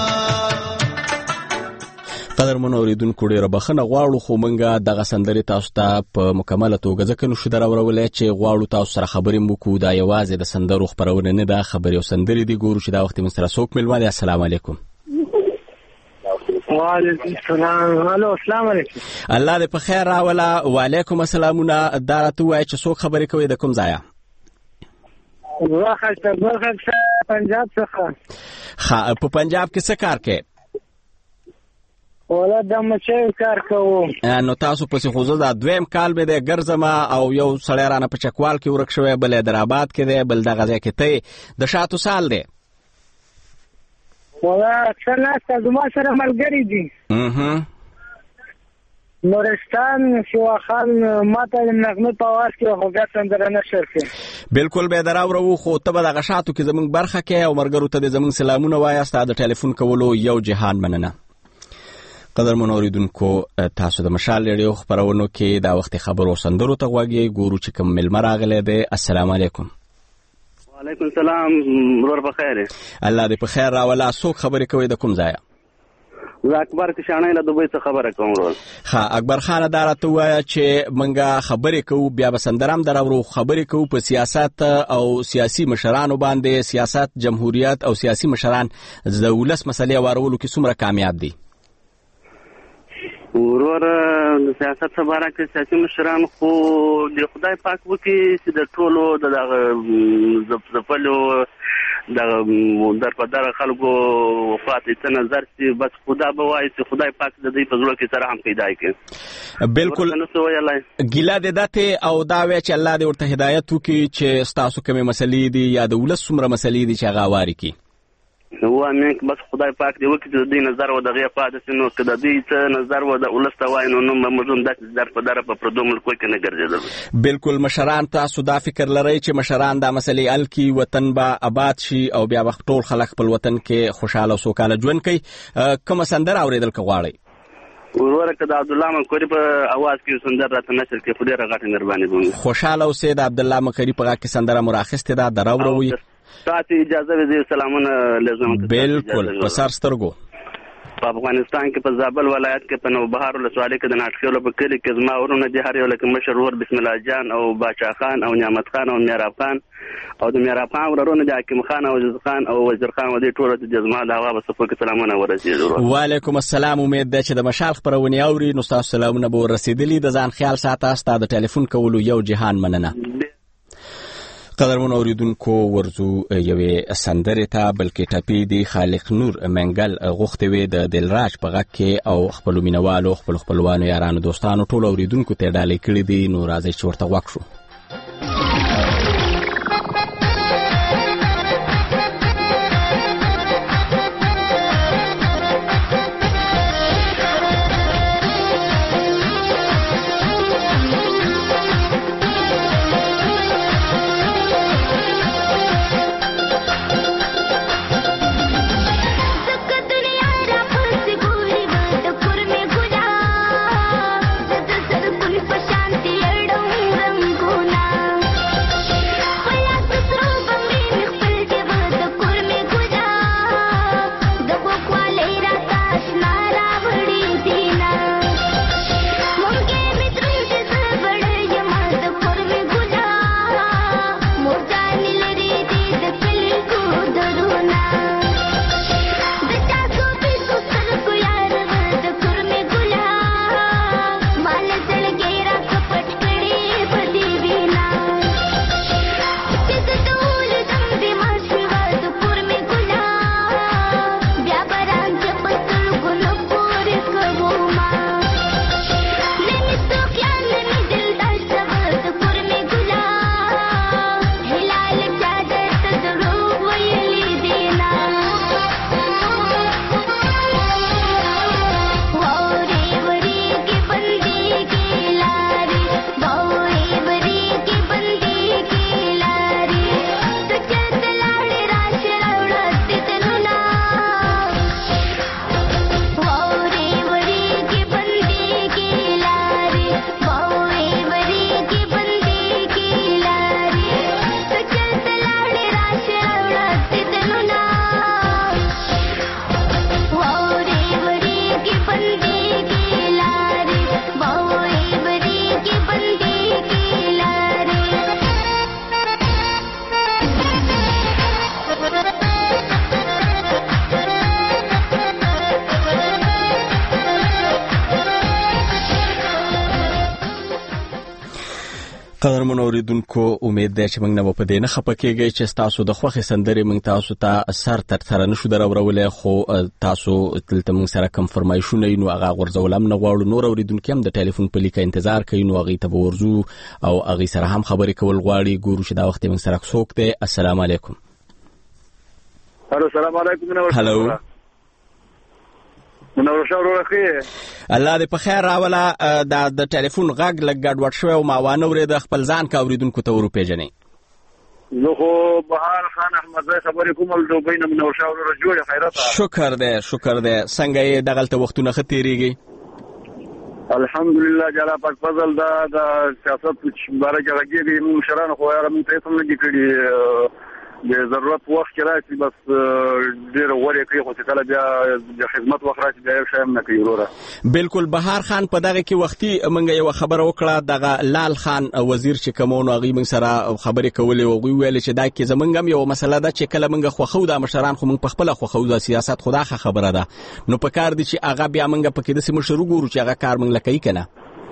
قدرمن اوریدونکو ډیره بخښنه غواړو خو مونږه دغه سندرې تاسو ته په مکمله توګه ځکه نشو دراورولی چې غواړو تاسو سره خبرې وکړو. دا یوازې د سندرو خپرونه نه ده، خبرې او سندرې دي. ګورو چې دا وخت موږ سره څوک مېلمه دی. السلام علیکم. وعلیکم السلام. الو السلام علیکم. الله دې په خیر راوله. وعلیکم السلامونه. دا راته ووایه چې څوک خبرې کوي د کوم ځایه؟ پنجاب څخه. په پنجاب کې څه کار کوي؟ ولا د مچیو کار کوو. نو تاسو پسې خو زه دا دویم کال مې دی ګرځم او یو سړی رانه په چکوال کې ورک شوی، بل حیدرآباد کې دی، بل دغه ځای کې ته د شاتو سال دی. ولا اکثر ناسته زما سره ملګري دي. نورستان شواخان ماته د نغمې په آواز کې خو بیا سندره نشر کړي. بالکل به دراورو خو ته به دغه شاتو کې زموږ برخه کې او مرګرو ته د زموږ سلامونه وایاست. د ټلیفون کولو یو جهان مننه. قدرمن اوریدونکو تاسو د مشال ریډیو خبرونو کې دا وخت خبرو سندرو ته غوږی. ګورو چې کوم ملمه راغلی دی. السلام علیکم. وعلیکم السلام. ورور په خیر. الله دې په خیر راوله. څوک خبرې کوي د کوم ځایه؟ زه اکبر کشانۍ له دوبۍ څخه خبره کوم ورور. ها اکبر خان دا راته ووایه چې موږ خبرې کوو، بیا به سندره هم دراورو، خبرې کوو په سیاست او سیاسي مشرانو باندې. سیاست، جمهوریت او سیاسي مشران د ولس مسلې وارولو کې څومره کامیاب دي؟ ورور د سیاست خبره کې سیاسي مشران خو د خدای پاک وکړي چې د ټولو دغه زپلو دغه درپدر خلکو وفات ته نظر شي، بس خدا به وایي چې خدای پاک د دې په زړه کې سره هم پیدا کړي. بالکل ګیله دې دته او دا وی چې الله دې ورته هدایت وکړي چې ستاسو کومې مسلې دي یا د ولس څومره مسلې دي چې هغه واري کړي. هو امین بس خدای پاک دې وکړي چې د دې نظر و دغه پاده سينو کې د دې څه نظر و د ولست وای نو موږ د در په در په پردو ملکو کې نه ګرځیدل. بالکل مشران تاسو دا فکر لرئ چې مشران دا مسلې ال کی وطن با آباد شي او بیا وخت ټول خلک په وطن کې خوشاله او سوکاله ژوند کوي. کوم سندر اوریدل کوي؟ ورور که د عبد الله مکری په आवाज کې سندر راته نشر کې په ډیره غټه مهرباني وکړي. خوشاله اوسې. د عبد الله مکری په غږ کې سندره مراخسته ده دراوروي. تاسو اجازه وزیر سلامونه لازم. بالکل په سر سترګو. په افغانستان کې په زابل ولایت کې په نوبهار ولسوالۍ کې د ناټخیلو په کلی کې زما ورونه دي، هر یو لکه مشر ور بسم الله جان او باچا خان او نعمت خان او میراب خان او د میراب خان ورونه دي حکیم خان او عزیز خان او وزیر خان او دې ټول د جزما د هوا په صفو کې سلامونه ورسېدل. وعلیکم السلام. امید ده چې د مشال خبرونه اوري نو تاسو سلامونه به ورسېدلي. د ځان خیال ساته. تاسو د ټلیفون کولو یو جهان مننه. قدرمن اوریدونکو ورزو یوې سندرې ته بلکې ټپې دی خالق نور منګل غوښتې وې د دلراج په غږ کې او خپلو مینوالو خپلوانو یارانو دوستانو ټول اوریدونکو ته ډالۍ کړې دي. نو راځئ چې ورته غوږ شو. शांति قدرمن اوریدونکو امید ده چې موږ نه په دې نه خپکیږئ چې تاسو د خوښې سندرې موږ تاسو ته سر تر سره نشو درولای، خو تاسو دلته موږ سره کوم فرمایشونه نو هغه غورځول هم نه غواړو. نور اوریدونکو هم د ټلیفون په لیکه انتظار کوي، نو هغه ته ورزو او هغه سره هم خبرې کول غواړي. ګورو چې دا وخت موږ سره څوک دی. السلام علیکم. هلو السلام علیکم. هلو منور شاه ورخه. الله دې په خیر راولا. د ټلیفون غږ لګ ګډوډ شو او ما وانه ورید خپل ځان کا اوریدونکو ته ورپېژنې. نو خو بهار خان احمد زای خبرې کوم له دوبۍ نه منور شاه ورخه جوړه خیرات. شکر دې څنګه یې دغلته وختونه ختیریږي؟ الحمدلله جل پاک فضل دا د سیاست باره کې راګي موږ شرانه خو یاره موږ ته څنګه کړی د ضرورت وخت کې راځي بس ډیر وړي کوي خو کله بیا د خدمت وخت راځي بیا شایم نه کوي وروره. بالکل بهار خان په دغه کې وختي منګه یو خبر وکړه دغه لال خان وزیر چې کومونو هغه موږ سره خبرې کولې او ویل چې دا کې زمونږ هم یو مسله ده چې کله موږ خوخو د مشران خو موږ په خپل خوخو د سیاست خدا خبره ده، نو په کار دي چې هغه بیا موږ په کې د سیمه شروع ګورو چې هغه کار موږ لکې کنه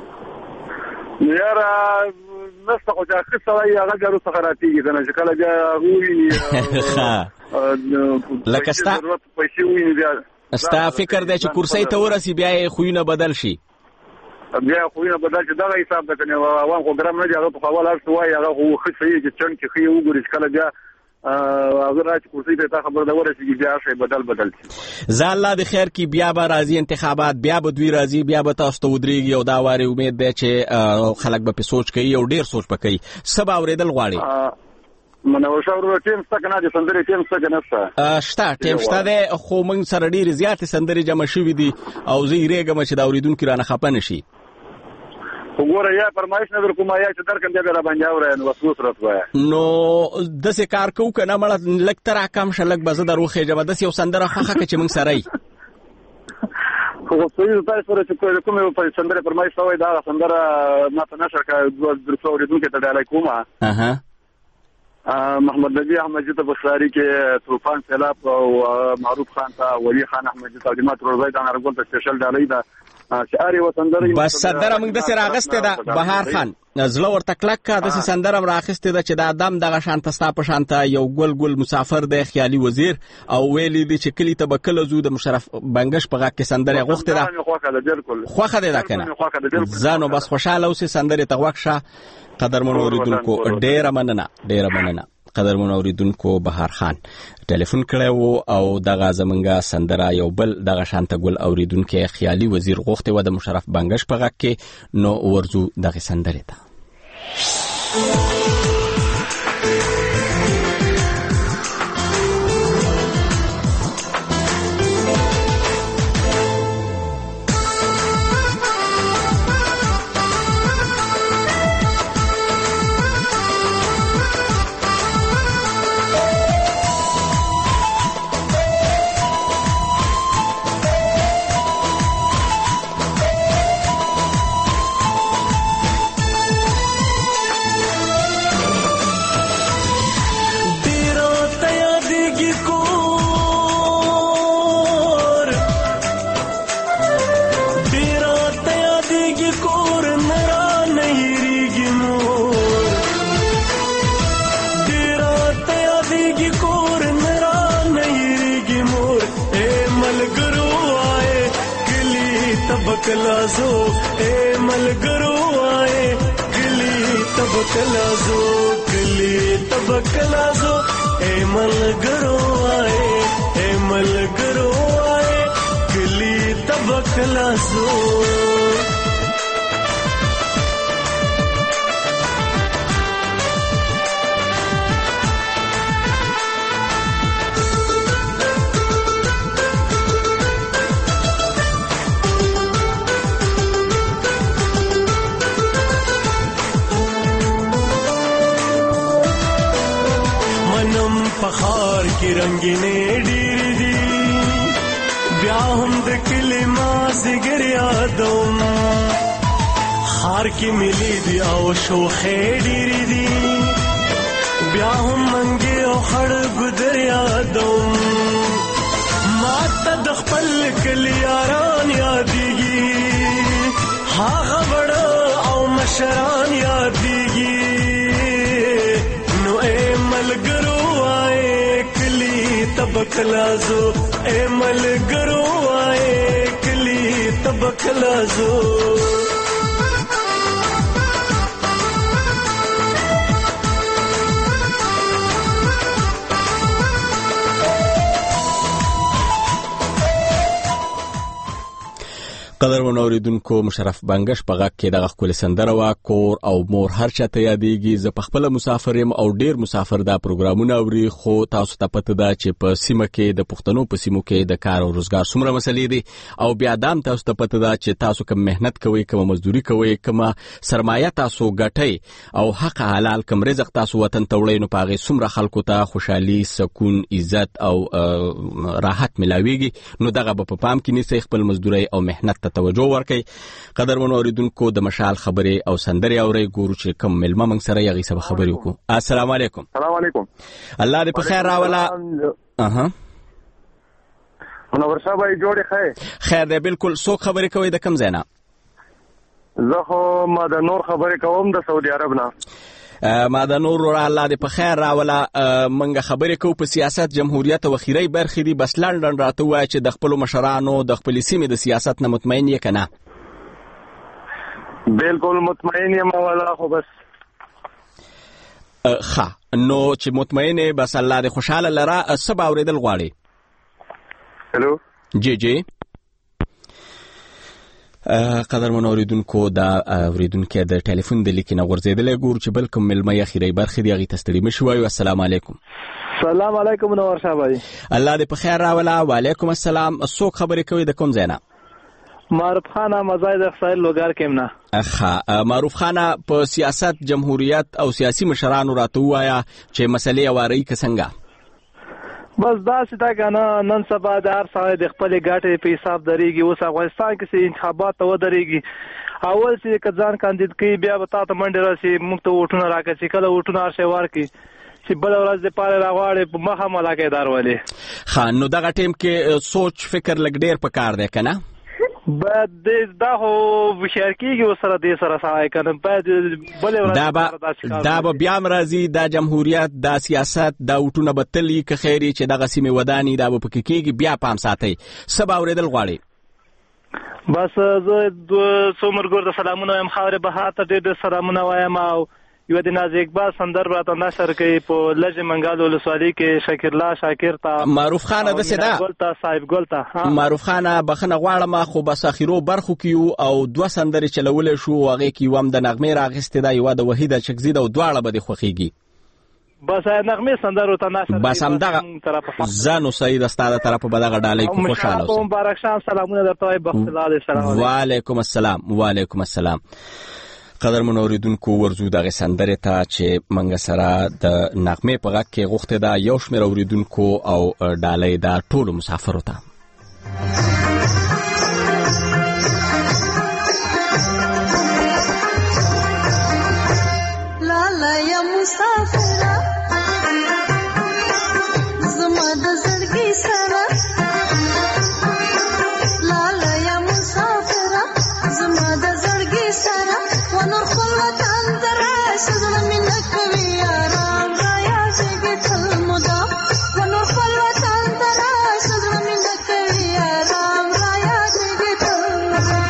یاره نسته خو چې خصوصي هغه جارو څخه راځي کنه چې کله بیا لکه ستا فکر دی چې کرسي ته ورسي بیا خوینه بدل شي، بیا خوینه بدل شي. دا حساب ده کنه وان خو ګرام نه دی هغه په حواله شوی هغه خو خصوصي چې چن کې خي وګوري کله بیا اگر راځي کرسي ته خبر دا ورسي بیا شي بدل شي. زه الله د خیر کې بیا به راځي انتخابات، بیا به دوی راځي، بیا به تاسو ته ودرېږي او دا واره امید ده چې خلک به په سوچ کوي او ډیر سوچ پکې سبا اوریدل غواړي. منور شاور ټیم څه کنه د سندري ټیم څه کنه شته ټیم شته ده خو موږ سره ډیر زیات سندري جمع شوې دي او زه یریږم چې دا اوریدونکو رانه خپه نشي. وګوره یا فرمایش نه درکوم یا چې درکم دی را باندې اورې نو وسوس راځي نو د څه کار کو کنه مړه لکتر کم شلک بزه دروخه جوه د یو سندره خوخه چې موږ سره ای خو څه تاسو سره چې کومه په سندره فرمایش وای دا سندره ما ته نشر کا درڅو اوریدونکو ته ډالای کومه محمد نبی احمد جته بخاری کې طوفان سیلاب او معروف خان ته ولی خان احمد جته تقدیمات روزای ته ارګول ته سپیشل ډالای دا شعري وسندري بس سندره موږ د سره اغسته ده بهار خان زلو ورته کلک کا د سندره راخسته ده چې دا دم دغه شانت ستا په شانت یو ګل مسافر د خیالي وزیر او ویلي دي چې کلی تبکل زو د مشرف بنگش په غا کې سندره غوښته ده خوخه ده کنه زانو بس خوشاله اوسه سندره تغوښه. قدرمن اوریدونکو ډیر مننه قدرمن اوریدونکو بهار خان ټلیفون کړو او دغه زمنګا سندره یو بل دغه شانت ګل اوریدونکو خیالي وزیر غوښته و د مشرف بنگش په غا کې نو ورزو دغه سندره ته. कलाजो ए मलगरो आए गली तब कलाजो गली तब कलाजो ए मलगरो आए गली तब कलाजो. पखार की रंगीने डीर दी ब्याहम द किलिमा जिगर यादों हार की मिली दी आओ शोखे डीर दी ब्याहम मंगे ओ खड़ गुदर यादों माता दखपल कलियारान यादीगी हा खबड़ आओ मशरान यादीगी تبکلازو اے ملګرو وای کلی تبکلازو قدر منوریدونکو مشرف بنگش په غږ کې دغه خپل سندره وا کور او مور هر چاته یادېږي. زه په خپل مسافر یم او ډیر مسافر دا پروګرامونه اوري، خو تاسو ته پته ده چې په سیمه کې د پښتنو په سیمو کې د کار او روزګار څومره مسلې دي او بیا دام تاسو ته پته ده چې تاسو کوم مهنت کوئ، کوم مزدوري کوئ، کوم سرمایه تاسو ګټئ او حق حلال کوم رزق تاسو وطن ته وړئ، نو پاغه څومره خلکو ته خوشحالي، سکون، عزت او راحت ملاويږي. نو دغه په پام کې نیسئ، خپل مزدوري او مهنت توجه ورکړئ. قدر منوریدونکو د مشال خبرې او سندرې اوري، ګورو چې کوم ملما موږ سره یغي سبا خبرې وکړو. السلام علیکم. السلام علیکم. الله دې په خیر راولا. منور صاحب جوړې خیر دې بالکل. څوک خبرې کوي د کوم ځای نه؟ زه خو ما د نور خبرې کوم د سعودي عرب نه. ما د نور الله دې په خیر راولا. منګه خبرې کوو په سیاست، جمهوریت او اخیری برخې دي. بس لندن راته وایي چې د خپل مشرانو د خپل سیمې د سیاست نه مطمئن یې کنه؟ بالکل مطمئن یم ولا خو بس نو چې مطمئن بس الله دې خوشاله لره. سبا اوریدل غواړي. هلو جی قدر منوریدونکو دا اوریدونکو د ټلیفون د لیکینه ورزیدل ګور چې بلکم ملمه اخیری برخې دی غي تستړي مشوي. السلام علیکم. السلام علیکم منور صاحب. الله دې په خیر راولا. وعلیکم السلام. څوک خبرې کوي د کوم ځای نه؟ معروف خان مزاید خسایل لوګار کېمنه. معروف خان په سیاست، جمهوریت او سیاسي مشرانو راته وایا چې مسلې واري کسنګه؟ بس دا چې دا کنه نن سبا د هر څه د خپل ګټې په حساب درېږي. اوس افغانستان کې انتخابات ته ودرېږي. اول چې کځان کاندید کوي بیا به تاسو منډه راسي موږ ته وټونه راکړي چې کله وټونه هر شی ورکړي چې بل ورځ د پاره راغواړي په مخه ملاکې دار ولي. خان نو دغه ټیم کې سوچ فکر لګ ډیر پکار دی کنه؟ بعد دا هو وشارکیږي وسره د سره سره کنه بعد بل ورځ دا به بیا مرضی دا جمهوریت، دا سیاست، دا وټونه بتلی که خیری چې دغه سیمه ودانی دا به پکې کېږي. بیا پام ساتي. سبا اوریدل غواړي. بس زه د څومرګور د سلامونه هم خاورې بهاته ډېر سلامونه وایم او یو د ناز اقبال سندر راته نشر کوي په لږ منګال ولسوالۍ کې شاکر الله شاکر تا معروف خان د سدا ګلتا صاحب ګلتا معروف خان بخنه غواړم خو بس اخیرو برخو کې او دوه سندرې چلول شو هغه کې وم د نغمه راغسته دا یو د وحیده چکزید او دواړه به خوخيږي. بس نغمه سندر ته نشر بس هم دغه زانو سید استاد طرف په دغه ډالۍ کې خوشاله اوسه. مبارک شام سلامونه درته بخت الله السلام وعلیکم السلام. وعلیکم السلام. قدر منوریدونکو ورزو دغه سندره ته چې منګ سره د نغمه په غږ کې غوښته دا یو شمېر اوریدونکو او ډالۍ دا ټول مسافرو ته. لا لا یا مسافر زما د زړګي سره لا لا یا مسافر زما د زړګي سره ونور خپل وطن ته راشه زړه مې نه کوي آرام رایا چې ټول مودا ونور خپل وطن ته راشه زړه مې نه کوي آرام رایا چې ټول مودا.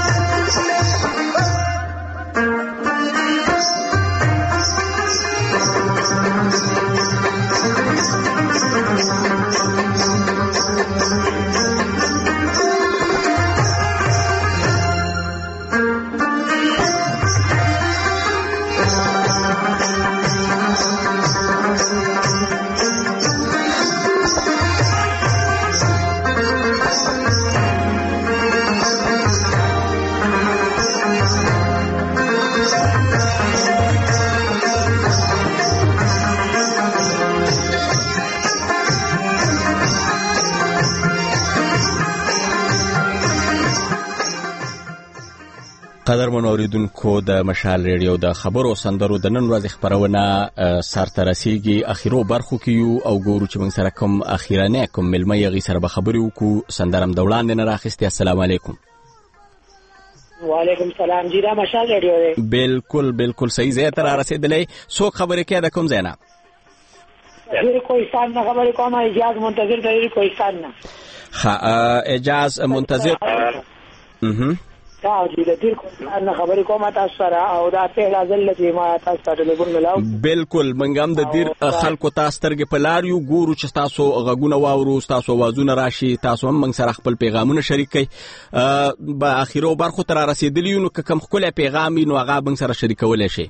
قدر منوریدونکو د مشال ریډیو د خبرو سندرو د نن ورځې خبرونه سرته رسیږي. اخیرو برخو کې یو او ګورو چې موږ سره کوم اخیرانه کوم ملمه یغي سره به خبرې وکړو. سندرم د وړاندې نه راخستې. السلام علیکم. وعلیکم السلام. جی دا مشال ریډیو دی. بالکل بالکل صحیح ځای ته را رسیدلې. څوک خبرې کوي د کوم ځای نه؟ دیر کوهستان نه خبرې کوم. اجازه منتظر د دیر کوهستان نه. اجازه منتظر دا د دیر کوهستان نه خبرې کوم تاسو سره، او دا په ځل چې ما تاسو سره ټلیفون ملاو. بالکل منګ هم د دیر خلکو تاسو سترګې په لار یو ګورو چې تاسو غږونه واورو، تاسو आवाजونه راشي، تاسو هم موږ سره خپل پیغامونه شریک کړئ. په اخیرو برخو تر رسیدلی یو نو کوم خپل پیغام نو هغه موږ سره شریکولای شي.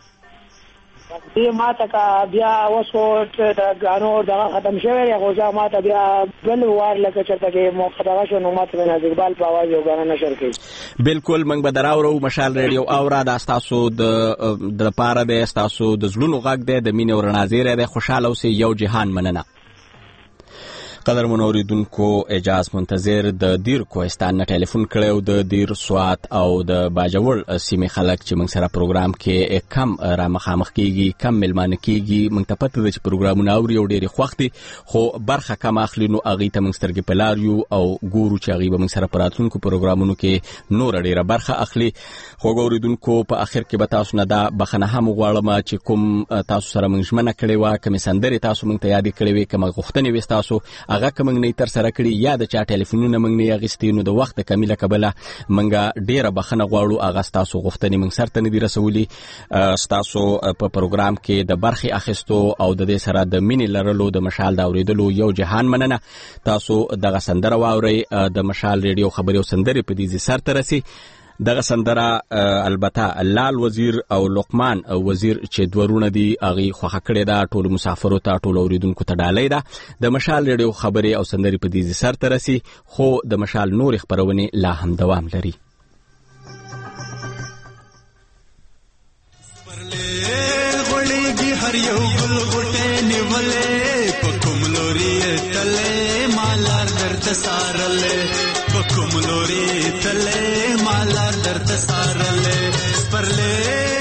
ما ته بیا وسو د غانو دا ختم شوی غو ځا ما ته بیا بل وار لکه چرته کې مخدغه شو نو ماته نه اقبال په आवाज یو غانه نشر کړي. بالکل موږ به دراورو مشال ریډیو اورا د تاسو د پاره د تاسو د زړونو غږ د مینې او رڼا زیری د خوشاله اوسې یو جهان مننه. قدر منوریدونکو اجازه منتظر د دیر کوهستان نه ټلیفون کړو. د دیر سوات او د باجوړ سیمې خلک چې موږ سره پروګرام کې کم را مخامخ کیږي، کم ملمانه کیږي، موږ ته پته ده چې پروګرامونه اوري او ډېری خوختي، خو برخه کم اخلي نو هغه ته موږ سترګې په لار یو او ګورو چې هغه به موږ سره پراتونکو پروګرامونو کې نور ډېره برخه اخلي. خو ګوریدونکو په اخر کې به تاسو نه دا بخنه هم غواړم چې کوم تاسو سره موږ ژمنه کړې و، کوم سندري تاسو موږ ته یاد کړې وي، کوم غوښتنې وي تاسو هغه کوم نه تر سره کړی یا د چا ټلیفونونه موږ نه اغستې نو د وخت کمیله قبله موږ ډیره بخنه غواړو. هغه تاسو غوښتنې موږ سره نه دي رسولي. تاسو په پروګرام کې د برخې اخیستو او د دې سره د مینې لرلو د مشال دا اوریدلو یو جهان مننه. تاسو دغه سندره واورئ. د مشال ریډیو خبري او سندري په دې سر ترسي. دغه سندره البته لال وزیر او لقمان وزیر چې دورونه دي هغه خوخه کړی دا ټول مسافرو ته ټول اوریدونکو ته ډالۍ ده. د مشال ریډیو خبري او سندري په دې سر ترسي، خو د مشال نور خبرونه لا هم دوام لري. هر یو ګل غټه نیولې په کوم لوري تله مالار درته سارلې، په کوم لوري تله مالار درته سارلې، پرلې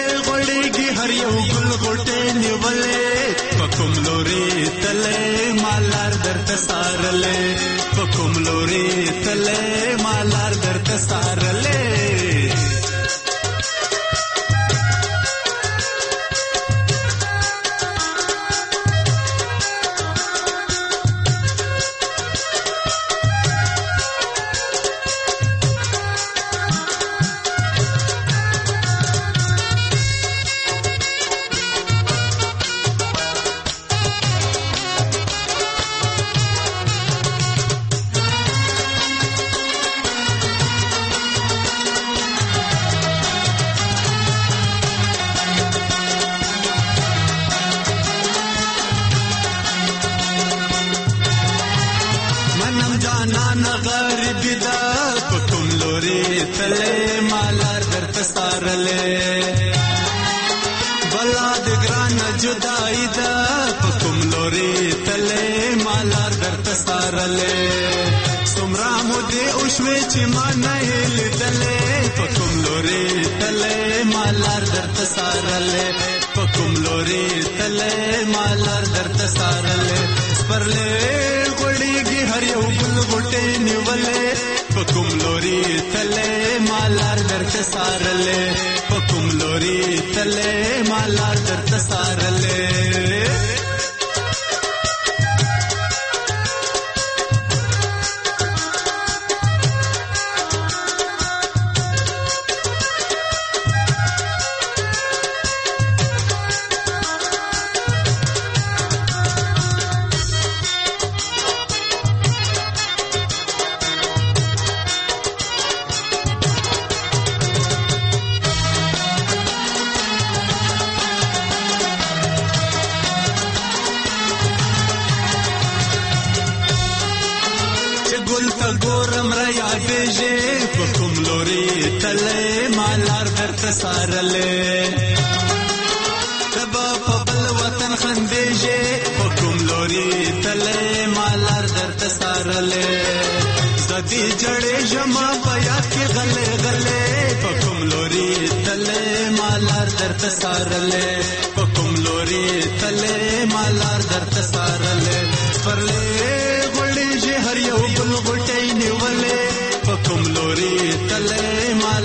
غړېږي هر یو ګل غټه نیولې په کوم لوري تله مالار درته سارلې، په کوم لوري تله مالار درته سارلې.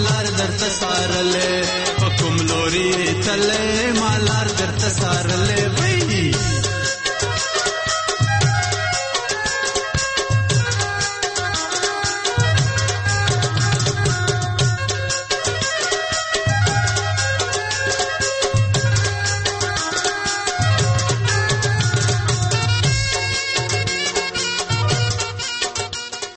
تله مالار درته سارلې